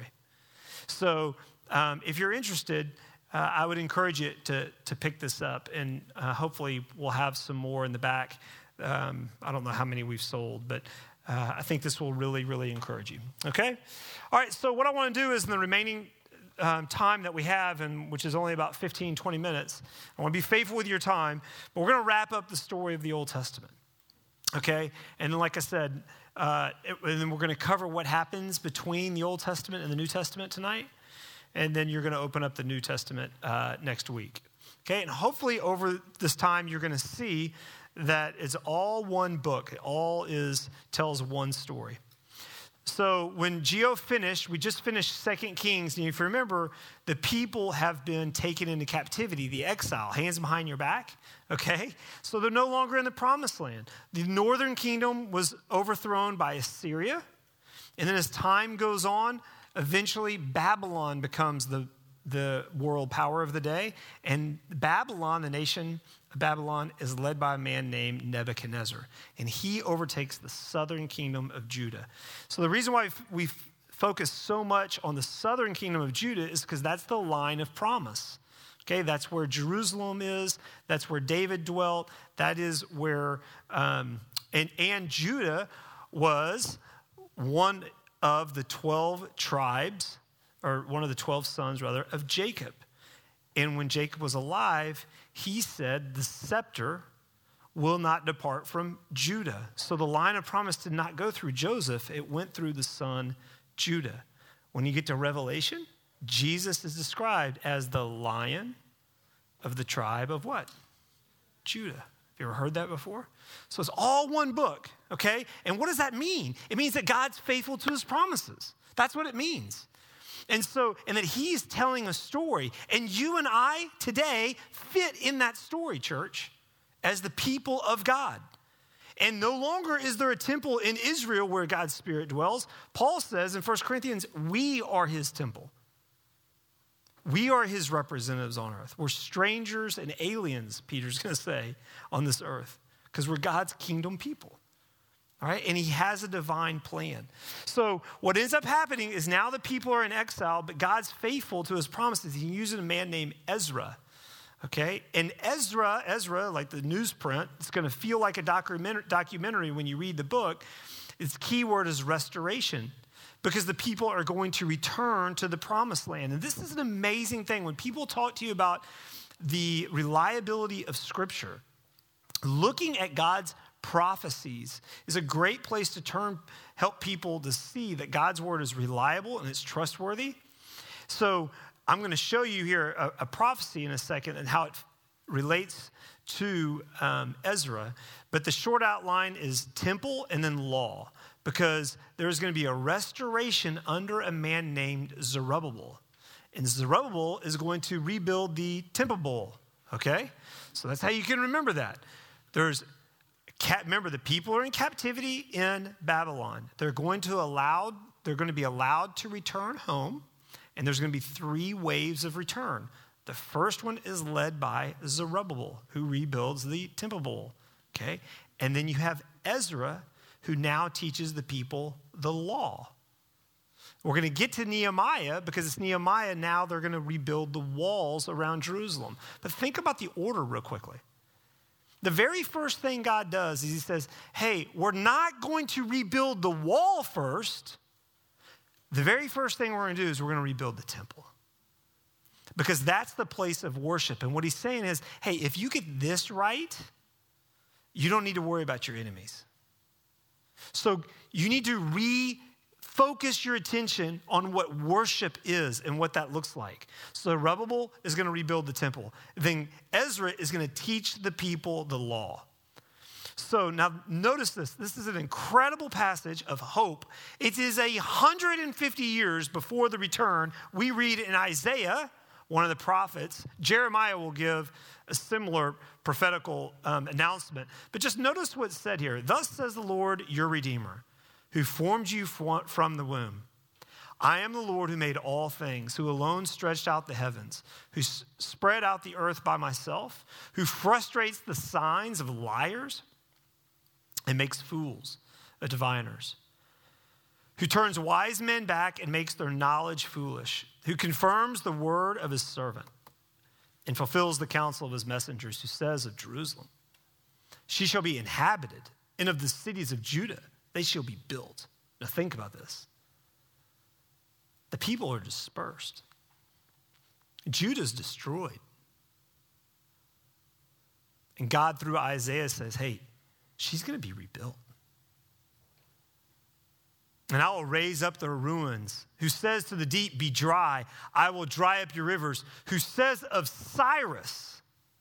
So um, if you're interested, Uh, I would encourage you to, to pick this up, and uh, hopefully we'll have some more in the back. Um, I don't know how many we've sold, but uh, I think this will really, really encourage you. Okay? All right, so what I want to do is in the remaining um, time that we have, and which is only about fifteen, twenty minutes, I want to be faithful with your time, but we're going to wrap up the story of the Old Testament. Okay? And then, like I said, uh, it, and then we're going to cover what happens between the Old Testament and the New Testament tonight. and then you're going to open up the New Testament uh, next week. Okay, and hopefully over this time you're going to see that it's all one book. It all is tells one story. So when Gio finished, we just finished Second Kings, and if you remember, the people have been taken into captivity, the exile, hands behind your back, okay? So they're no longer in the promised land. The northern kingdom was overthrown by Assyria, and then as time goes on, eventually Babylon becomes the, the world power of the day, and Babylon, the nation of Babylon, is led by a man named Nebuchadnezzar, and he overtakes the southern kingdom of Judah. So the reason why we focus so much on the southern kingdom of Judah is because that's the line of promise. Okay, that's where Jerusalem is. That's where David dwelt. That is where, um, and, and Judah was one of the twelve tribes, or one of the twelve sons, rather, of Jacob. And when Jacob was alive, he said, the scepter will not depart from Judah. So the line of promise did not go through Joseph. It went through the son Judah. When you get to Revelation, Jesus is described as the Lion of the tribe of what? Judah. Have you ever heard that before? So it's all one book, okay? And what does that mean? It means that God's faithful to his promises. That's what it means. And so, and that he's telling a story. And you and I today fit in that story, church, as the people of God. And no longer is there a temple in Israel where God's Spirit dwells. Paul says in First Corinthians, we are his temple. We are his representatives on earth. We're strangers and aliens, Peter's going to say, on this earth, because we're God's kingdom people. All right, and he has a divine plan. So what ends up happening is now the people are in exile, but God's faithful to his promises. He uses a man named Ezra, okay? And Ezra, Ezra, like the newsprint, it's going to feel like a documentary when you read the book. Its key word is restoration, because the people are going to return to the promised land. And this is an amazing thing. When people talk to you about the reliability of Scripture, looking at God's prophecies is a great place to turn, help people to see that God's word is reliable and it's trustworthy. So I'm going to show you here a, a prophecy in a second and how it relates to um, Ezra. But the short outline is temple and then law, because there's going to be a restoration under a man named Zerubbabel. And Zerubbabel is going to rebuild the temple, okay? So that's how you can remember that. There's Remember, the people are in captivity in Babylon. They're going to allow, they're going to be allowed to return home, and there's going to be three waves of return. The first one is led by Zerubbabel, who rebuilds the temple, okay? And then you have Ezra, who now teaches the people the law. We're going to get to Nehemiah, because it's Nehemiah now they're going to rebuild the walls around Jerusalem. But think about the order real quickly. The very first thing God does is he says, hey, we're not going to rebuild the wall first. The very first thing we're going to do is we're going to rebuild the temple. Because that's the place of worship. And what he's saying is, hey, if you get this right, you don't need to worry about your enemies. So you need to refocus your attention on what worship is and what that looks like. So Zerubbabel is going to rebuild the temple. Then Ezra is going to teach the people the law. So now notice this. This is an incredible passage of hope. It is one hundred fifty years before the return. We read in Isaiah, one of the prophets. Jeremiah will give a similar prophetical um, announcement. But just notice what's said here. Thus says the Lord, your Redeemer, who formed you from the womb. I am the Lord who made all things, who alone stretched out the heavens, who s- spread out the earth by myself, who frustrates the signs of liars and makes fools of diviners, who turns wise men back and makes their knowledge foolish, who confirms the word of his servant and fulfills the counsel of his messengers, who says of Jerusalem, she shall be inhabited, and of the cities of Judah, they shall be built. Now think about this. The people are dispersed. Judah's destroyed. And God, through Isaiah, says, hey, she's going to be rebuilt. and I will raise up the ruins. Who says to the deep, be dry, I will dry up your rivers. Who says of Cyrus,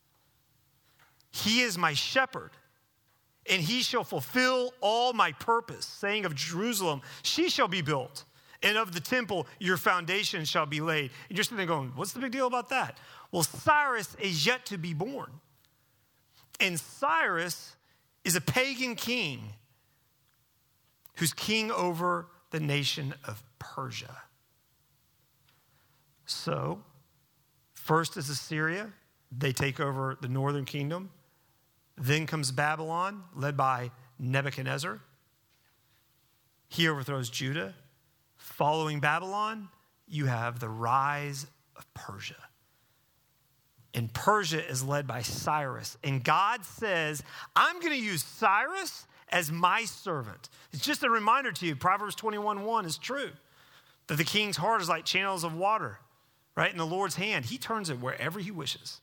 he is my shepherd, and he shall fulfill all my purpose. Saying of Jerusalem, she shall be built, and of the temple, your foundation shall be laid. And you're sitting there going, what's the big deal about that? Well, Cyrus is yet to be born. And Cyrus is a pagan king who's king over the nation of Persia. So, first is Assyria. They take over the northern kingdom. Then comes Babylon, led by Nebuchadnezzar. He overthrows Judah. Following Babylon, you have the rise of Persia. And Persia is led by Cyrus. And God says, I'm going to use Cyrus as my servant. It's just a reminder to you, Proverbs twenty-one one is true, that the king's heart is like channels of water, right, in the Lord's hand. He turns it wherever he wishes.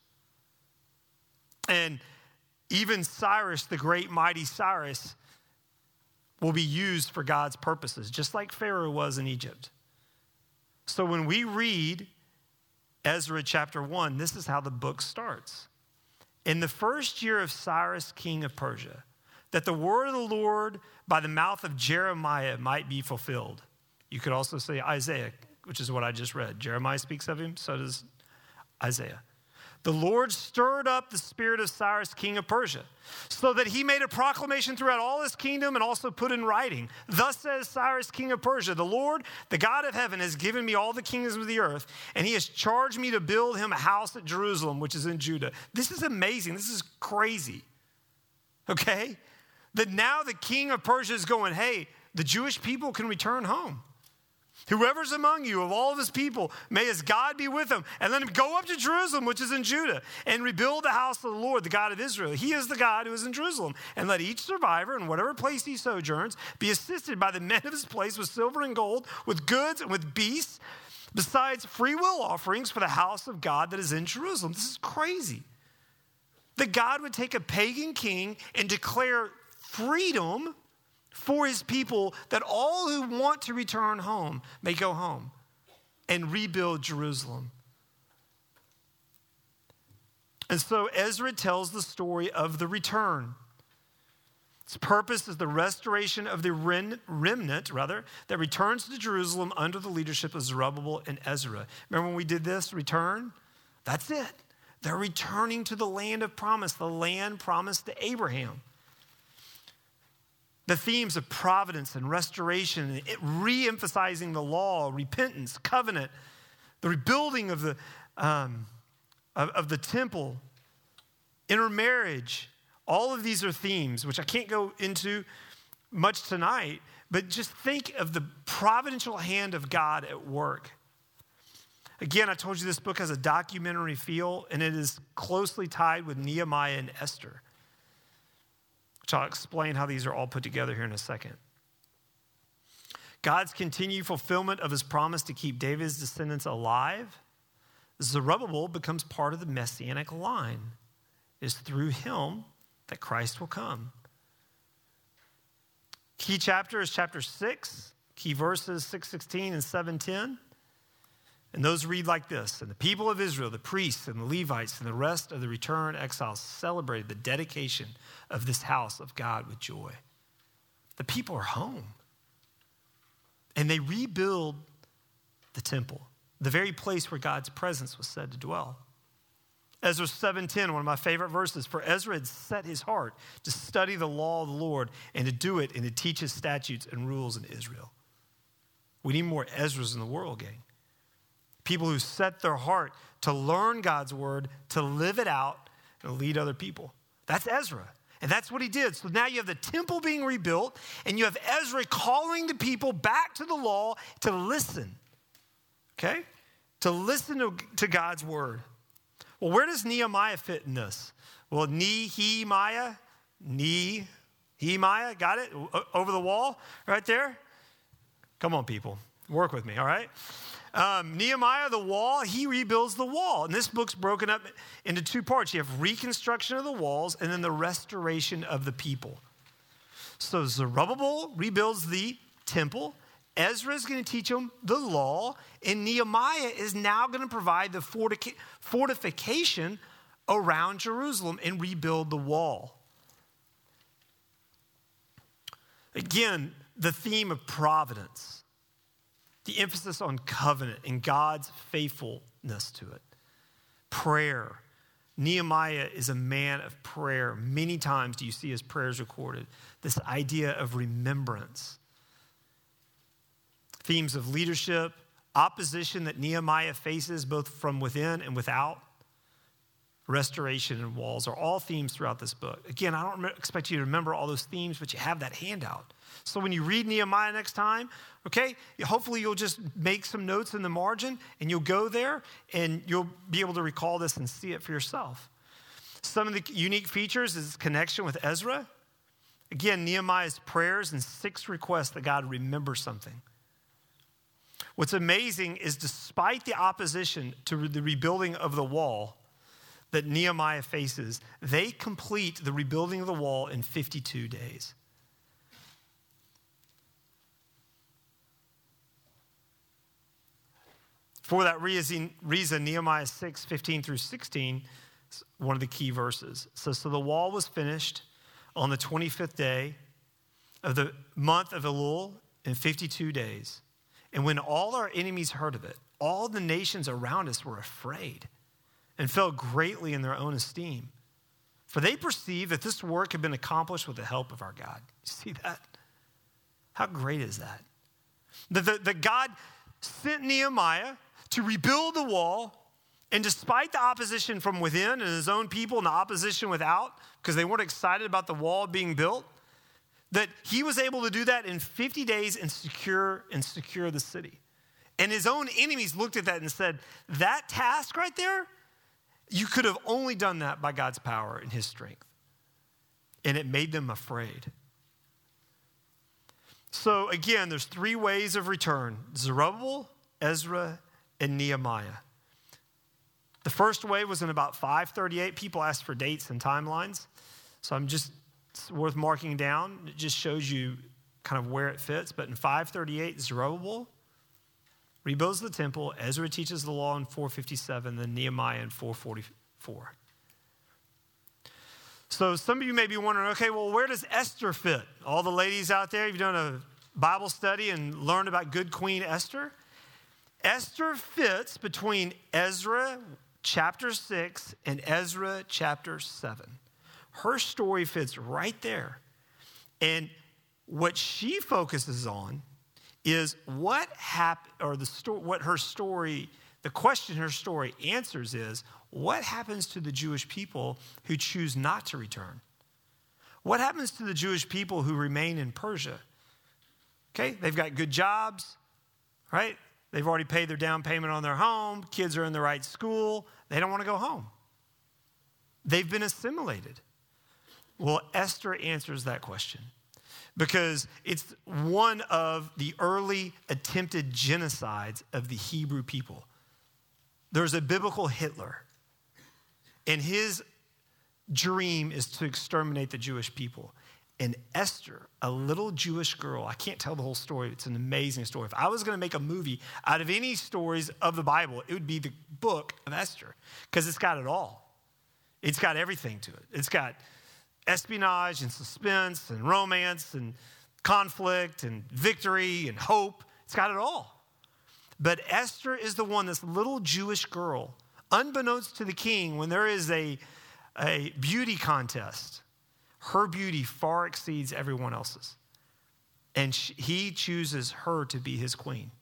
And even Cyrus, the great mighty Cyrus, will be used for God's purposes, just like Pharaoh was in Egypt. So when we read Ezra chapter one, this is how the book starts. In the first year of Cyrus, king of Persia, that the word of the Lord by the mouth of Jeremiah might be fulfilled. You could also say Isaiah, which is what I just read. Jeremiah speaks of him, so does Isaiah. The Lord stirred up the spirit of Cyrus, king of Persia, so that he made a proclamation throughout all his kingdom and also put in writing. Thus says Cyrus, king of Persia, the Lord, the God of heaven, has given me all the kingdoms of the earth, and he has charged me to build him a house at Jerusalem, which is in Judah. This is amazing. This is crazy. Okay? That now the king of Persia is going, hey, the Jewish people can return home. Whoever's among you of all of his people, may his God be with him. And let him go up to Jerusalem, which is in Judah, and rebuild the house of the Lord, the God of Israel. He is the God who is in Jerusalem. And let each survivor in whatever place he sojourns be assisted by the men of his place with silver and gold, with goods and with beasts, besides free will offerings for the house of God that is in Jerusalem. This is crazy. That God would take a pagan king and declare freedom for his people, that all who want to return home may go home and rebuild Jerusalem. And so Ezra tells the story of the return. Its purpose is the restoration of the remnant, rather, that returns to Jerusalem under the leadership of Zerubbabel and Ezra. Remember when we did this, return? That's it. They're returning to the land of promise, the land promised to Abraham. The themes of providence and restoration, re-emphasizing the law, repentance, covenant, the rebuilding of the, um, of, of the temple, intermarriage, all of these are themes, which I can't go into much tonight, but just think of the providential hand of God at work. Again, I told you this book has a documentary feel, and it is closely tied with Nehemiah and Esther. Which I'll explain how these are all put together here in a second. God's continued fulfillment of his promise to keep David's descendants alive. Zerubbabel becomes part of the messianic line. It is through him that Christ will come. Key chapter is chapter six. Key verses six sixteen and seven ten. And those read like this. And the people of Israel, the priests and the Levites and the rest of the returned exiles celebrated the dedication of this house of God with joy. The people are home. And they rebuild the temple, the very place where God's presence was said to dwell. Ezra seven ten, one of my favorite verses. For Ezra had set his heart to study the law of the Lord and to do it and to teach his statutes and rules in Israel. We need more Ezras in the world, gang. People who set their heart to learn God's word, to live it out, and lead other people. That's Ezra. And that's what he did. So now you have the temple being rebuilt, and you have Ezra calling the people back to the law to listen. Okay? To listen to, to God's word. Well, where does Nehemiah fit in this? Well, Nehemiah, Nehemiah, got it? O- over the wall right there? Come on, people. Work with me, all right? Um, Nehemiah, the wall, he rebuilds the wall. And this book's broken up into two parts. You have reconstruction of the walls and then the restoration of the people. So Zerubbabel rebuilds the temple. Ezra is going to teach them the law, and Nehemiah is now going to provide the fortica- fortification around Jerusalem and rebuild the wall. Again, the theme of providence, the emphasis on covenant and God's faithfulness to it. Prayer. Nehemiah is a man of prayer. Many times do you see his prayers recorded. This idea of remembrance. Themes of leadership, opposition that Nehemiah faces both from within and without, restoration and walls are all themes throughout this book. Again, I don't expect you to remember all those themes, but you have that handout. So when you read Nehemiah next time, okay, hopefully you'll just make some notes in the margin and you'll go there and you'll be able to recall this and see it for yourself. Some of the unique features is connection with Ezra. Again, Nehemiah's prayers and six requests that God remember something. What's amazing is despite the opposition to the rebuilding of the wall that Nehemiah faces, they complete the rebuilding of the wall in fifty-two days. For that reason, reason Nehemiah six, fifteen through sixteen, is one of the key verses. So, so the wall was finished on the twenty-fifth day of the month of Elul in fifty-two days. And when all our enemies heard of it, all the nations around us were afraid and fell greatly in their own esteem. For they perceived that this work had been accomplished with the help of our God. You see that? How great is that? That, that, that God sent Nehemiah to rebuild the wall, and despite the opposition from within and his own people and the opposition without, because they weren't excited about the wall being built, that he was able to do that in fifty days and secure and secure the city. And his own enemies looked at that and said, that task right there, you could have only done that by God's power and his strength. And it made them afraid. So again, there's three ways of return: Zerubbabel, Ezra, and Nehemiah. The first way was in about five thirty-eight. People asked for dates and timelines. So I'm just, it's worth marking down. It just shows you kind of where it fits. But in five thirty-eight, Zerubbabel rebuilds the temple. Ezra teaches the law in four fifty-seven, then Nehemiah in four forty-four. So some of you may be wondering, okay, well, where does Esther fit? All the ladies out there, you've done a Bible study and learned about good Queen Esther. Esther fits between Ezra chapter six and Ezra chapter seven. Her story fits right there. And what she focuses on is what happened, or the story, what her story, the question her story answers is, what happens to the Jewish people who choose not to return? What happens to the Jewish people who remain in Persia? Okay, they've got good jobs, right? They've already paid their down payment on their home. Kids are in the right school. They don't want to go home. They've been assimilated. Well, Esther answers that question because it's one of the early attempted genocides of the Hebrew people. There's a biblical Hitler, and his dream is to exterminate the Jewish people. And Esther, a little Jewish girl, I can't tell the whole story. It's an amazing story. If I was going to make a movie out of any stories of the Bible, it would be the book of Esther because it's got it all. It's got everything to it. It's got espionage and suspense and romance and conflict and victory and hope. It's got it all. But Esther is the one, this little Jewish girl, unbeknownst to the king, when there is a, a beauty contest, her beauty far exceeds everyone else's. And she, he chooses her to be his queen.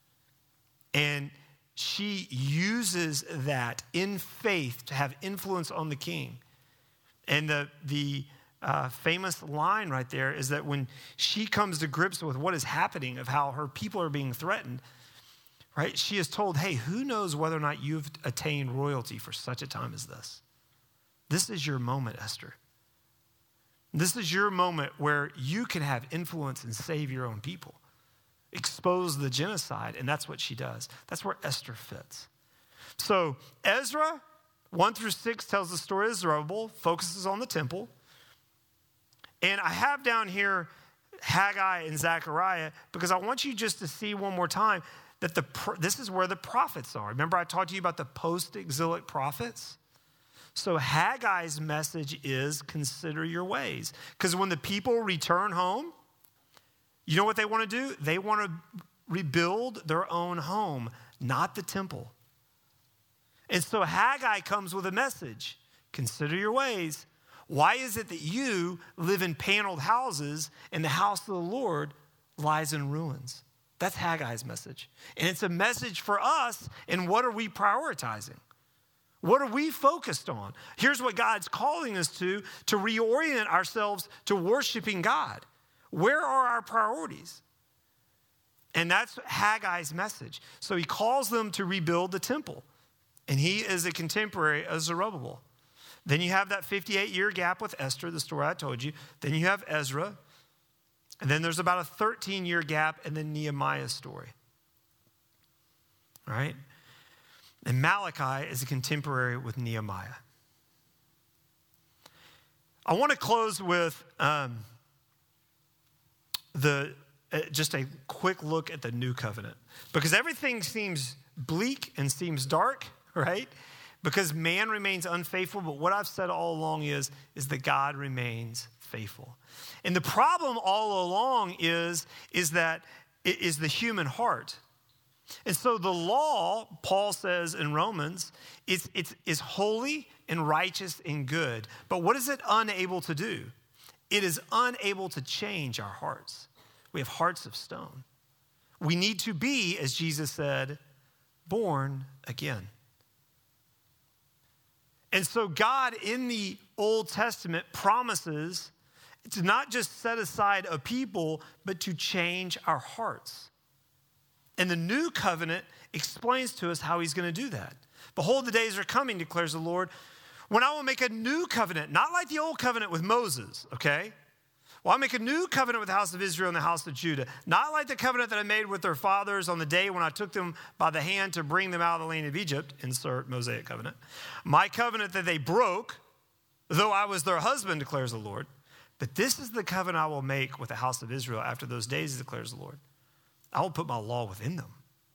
And she uses that in faith to have influence on the king. And the, the uh, famous line right there is that when she comes to grips with what is happening, of how her people are being threatened, right? She is told, hey, who knows whether or not you've attained royalty for such a time as this? This is your moment, Esther. This is your moment where you can have influence and save your own people. Expose the genocide, and that's what she does. That's where Esther fits. So Ezra, one through six, tells the story of Zerubbabel, focuses on the temple. And I have down here Haggai and Zechariah because I want you just to see one more time that the this is where the prophets are. Remember I talked to you about the post-exilic prophets? So Haggai's message is consider your ways. Because when the people return home, you know what they want to do? They want to rebuild their own home, not the temple. And so Haggai comes with a message. Consider your ways. Why is it that you live in paneled houses and the house of the Lord lies in ruins? That's Haggai's message. And it's a message for us, and what are we prioritizing? What are we focused on? Here's what God's calling us to, to reorient ourselves to worshiping God. Where are our priorities? And that's Haggai's message. So he calls them to rebuild the temple. And he is a contemporary of Zerubbabel. Then you have that fifty-eight-year gap with Esther, the story I told you. Then you have Ezra. And then there's about a thirteen-year gap in the Nehemiah story. All right? And Malachi is a contemporary with Nehemiah. I want to close with um, the uh, just a quick look at the new covenant. Because everything seems bleak and seems dark, right? Because man remains unfaithful, but what I've said all along is, is that God remains faithful. And the problem all along is, is that it is the human heart. And so the law, Paul says in Romans, is, it's, is holy and righteous and good. But what is it unable to do? It is unable to change our hearts. We have hearts of stone. We need to be, as Jesus said, born again. And so God in the Old Testament promises to not just set aside a people, but to change our hearts. And the new covenant explains to us how he's going to do that. Behold, the days are coming, declares the Lord, when I will make a new covenant, not like the old covenant with Moses, okay? Well, I'll make a new covenant with the house of Israel and the house of Judah, not like the covenant that I made with their fathers on the day when I took them by the hand to bring them out of the land of Egypt, insert Mosaic covenant. My covenant that they broke, though I was their husband, declares the Lord. But this is the covenant I will make with the house of Israel after those days, declares the Lord. I will put my law within them.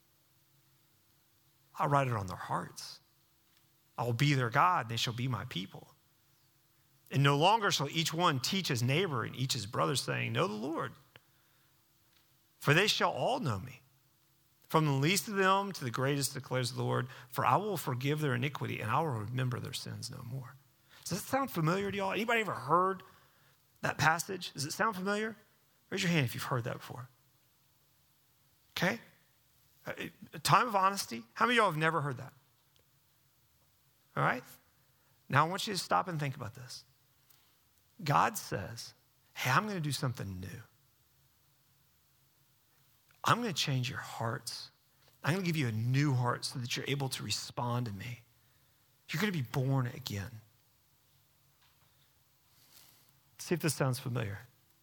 I'll write it on their hearts. I will be their God, and they shall be my people. And no longer shall each one teach his neighbor and each his brother, saying, know the Lord. For they shall all know me. From the least of them to the greatest, declares the Lord. For I will forgive their iniquity, and I will remember their sins no more. Does that sound familiar to y'all? Anybody ever heard that passage? Does it sound familiar? Raise your hand if you've heard that before. Okay? A time of honesty. How many of y'all have never heard that? All right? Now I want you to stop and think about this. God says, hey, I'm going to do something new. I'm going to change your hearts. I'm going to give you a new heart so that you're able to respond to me. You're going to be born again. See if this sounds familiar.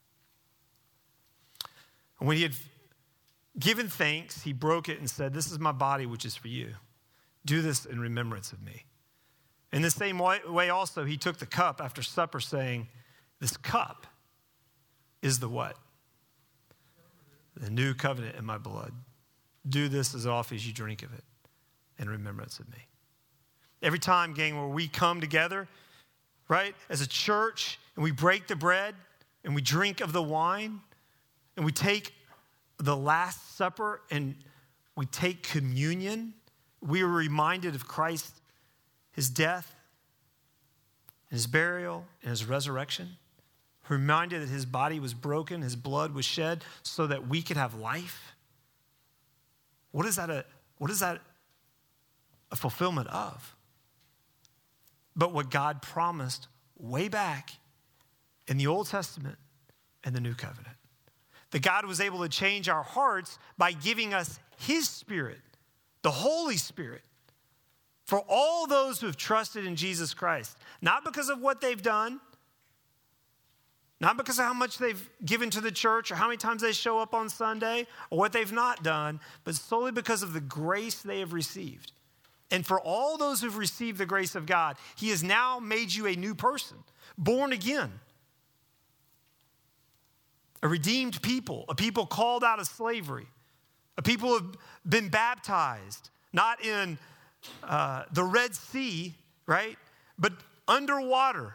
When he had given thanks, he broke it and said, this is my body, which is for you. Do this in remembrance of me. In the same way also, he took the cup after supper, saying, this cup is the what? The new covenant in my blood. Do this as often as you drink of it in remembrance of me. Every time, gang, where we come together, right, as a church, and we break the bread, and we drink of the wine, and we take the Last Supper, and we take communion, we are reminded of Christ, his death, his burial, and his resurrection. We're reminded that his body was broken, his blood was shed so that we could have life. What is that a, what is that a fulfillment of? But what God promised way back in the Old Testament and the New Covenant. That God was able to change our hearts by giving us his Spirit, the Holy Spirit, for all those who have trusted in Jesus Christ. Not because of what they've done, not because of how much they've given to the church or how many times they show up on Sunday or what they've not done, but solely because of the grace they have received. And for all those who've received the grace of God, he has now made you a new person, born again. a redeemed people, a people called out of slavery, a people who have been baptized, not in uh, the Red Sea, right, but underwater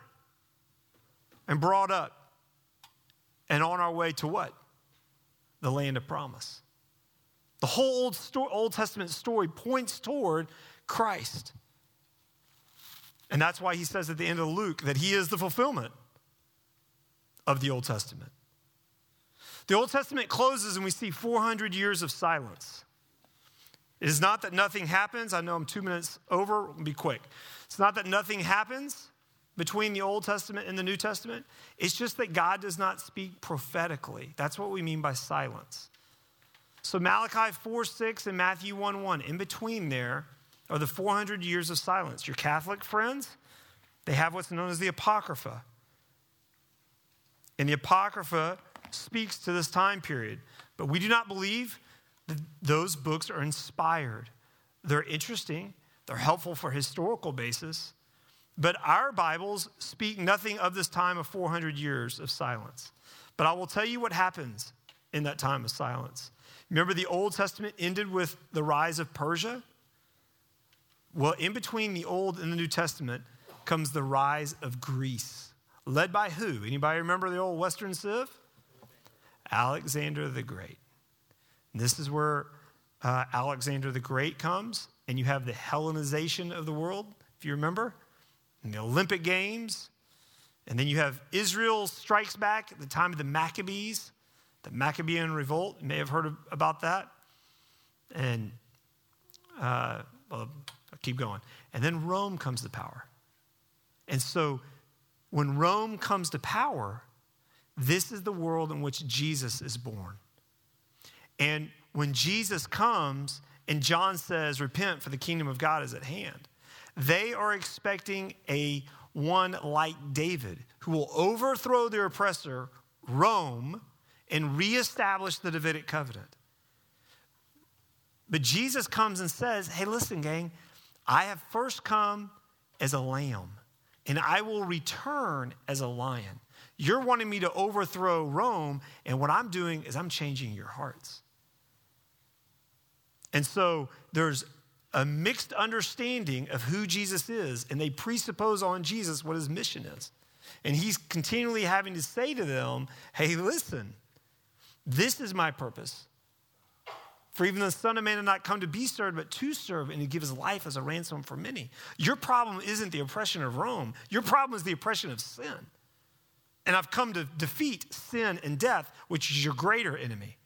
and brought up and on our way to what? The land of promise. The whole Old, sto- Old Testament story points toward Christ. And that's why he says at the end of Luke that he is the fulfillment of the Old Testament. The Old Testament closes and we see four hundred years of silence. It is not that nothing happens. I know I'm two minutes over. I'll be quick. It's not that nothing happens between the Old Testament and the New Testament. It's just that God does not speak prophetically. That's what we mean by silence. So Malachi four six and Matthew one one, in between there are the four hundred years of silence. Your Catholic friends, they have what's known as the Apocrypha. And the Apocrypha speaks to this time period. But we do not believe that those books are inspired. They're interesting. They're helpful for historical basis. But our Bibles speak nothing of this time of four hundred years of silence. But I will tell you what happens in that time of silence. Remember the Old Testament ended with the rise of Persia? Well, in between the Old and the New Testament comes the rise of Greece. Led by who? Anybody remember the old Western Civ? Alexander the Great. And this is where uh, Alexander the Great comes, and you have the Hellenization of the world, if you remember, and the Olympic Games. And then you have Israel strikes back at the time of the Maccabees, the Maccabean revolt. You may have heard of, about that. And, uh, well, I'll keep going. And then Rome comes to power. And so when Rome comes to power, this is the world in which Jesus is born. And when Jesus comes and John says, repent for the kingdom of God is at hand, they are expecting a one like David who will overthrow their oppressor, Rome, and reestablish the Davidic covenant. But Jesus comes and says, hey, listen, gang, I have first come as a lamb, and I will return as a lion. You're wanting me to overthrow Rome, and what I'm doing is I'm changing your hearts. And so there's a mixed understanding of who Jesus is, and they presuppose on Jesus what his mission is. And he's continually having to say to them, hey, listen, this is my purpose. For even the Son of Man did not come to be served, but to serve and to give his life as a ransom for many. Your problem isn't the oppression of Rome. Your problem is the oppression of sin. And I've come to defeat sin and death, which is your greater enemy.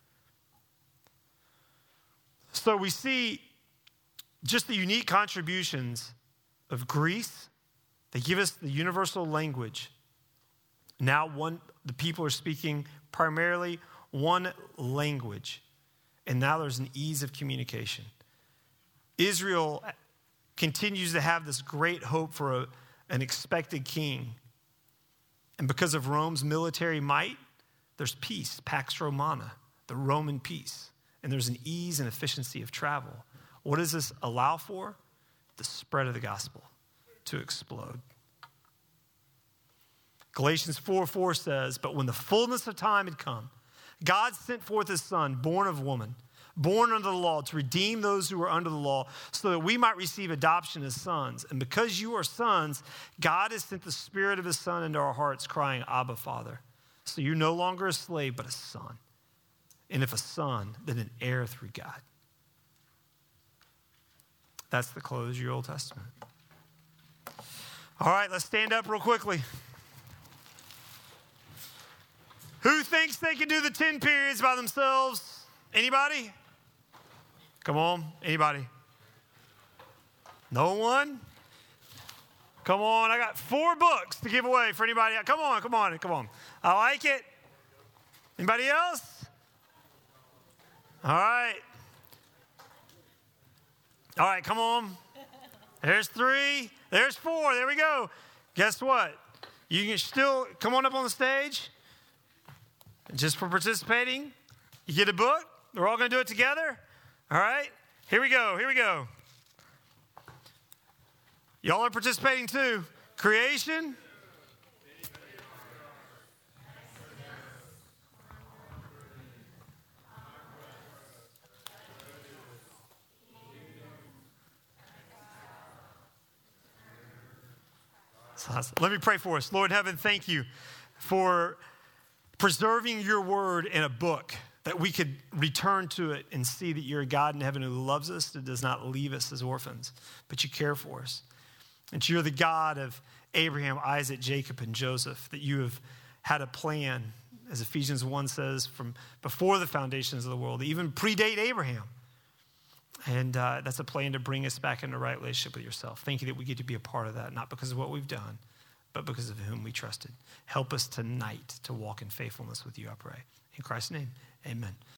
So we see just the unique contributions of Greece. They give us the universal language. Now one, the people are speaking primarily one language. And now there's an ease of communication. Israel continues to have this great hope for a, an expected king. And because of Rome's military might, there's peace, Pax Romana, the Roman peace. And there's an ease and efficiency of travel. What does this allow for? The spread of the gospel to explode. Galatians four four says, but when the fullness of time had come, God sent forth his son, born of woman, born under the law, to redeem those who were under the law, so that we might receive adoption as sons. And because you are sons, God has sent the Spirit of his Son into our hearts, crying, Abba, Father. So you're no longer a slave, but a son. And if a son, then an heir through God. That's the close of your Old Testament. All right, let's stand up real quickly. Who thinks they can do the ten periods by themselves? Anybody? Come on, anybody? No one? Come on, I got four books to give away for anybody. Come on, come on, come on. I like it. Anybody else? All right. All right, come on. There's three. There's four. There we go. Guess what? You can still come on up on the stage. Just for participating, you get a book. We're all going to do it together. All right? Here we go. Here we go. Y'all are participating too. Creation. Let me pray for us. Lord in heaven, thank you for preserving your word in a book that we could return to it and see that you're a God in heaven who loves us, that does not leave us as orphans, but you care for us. And you're the God of Abraham, Isaac, Jacob, and Joseph, that you have had a plan, as Ephesians one says, from before the foundations of the world, even predate Abraham. And uh, that's a plan to bring us back into right relationship with yourself. Thank you that we get to be a part of that, not because of what we've done, but because of whom we trusted. Help us tonight to walk in faithfulness with you, I pray. In Christ's name, amen.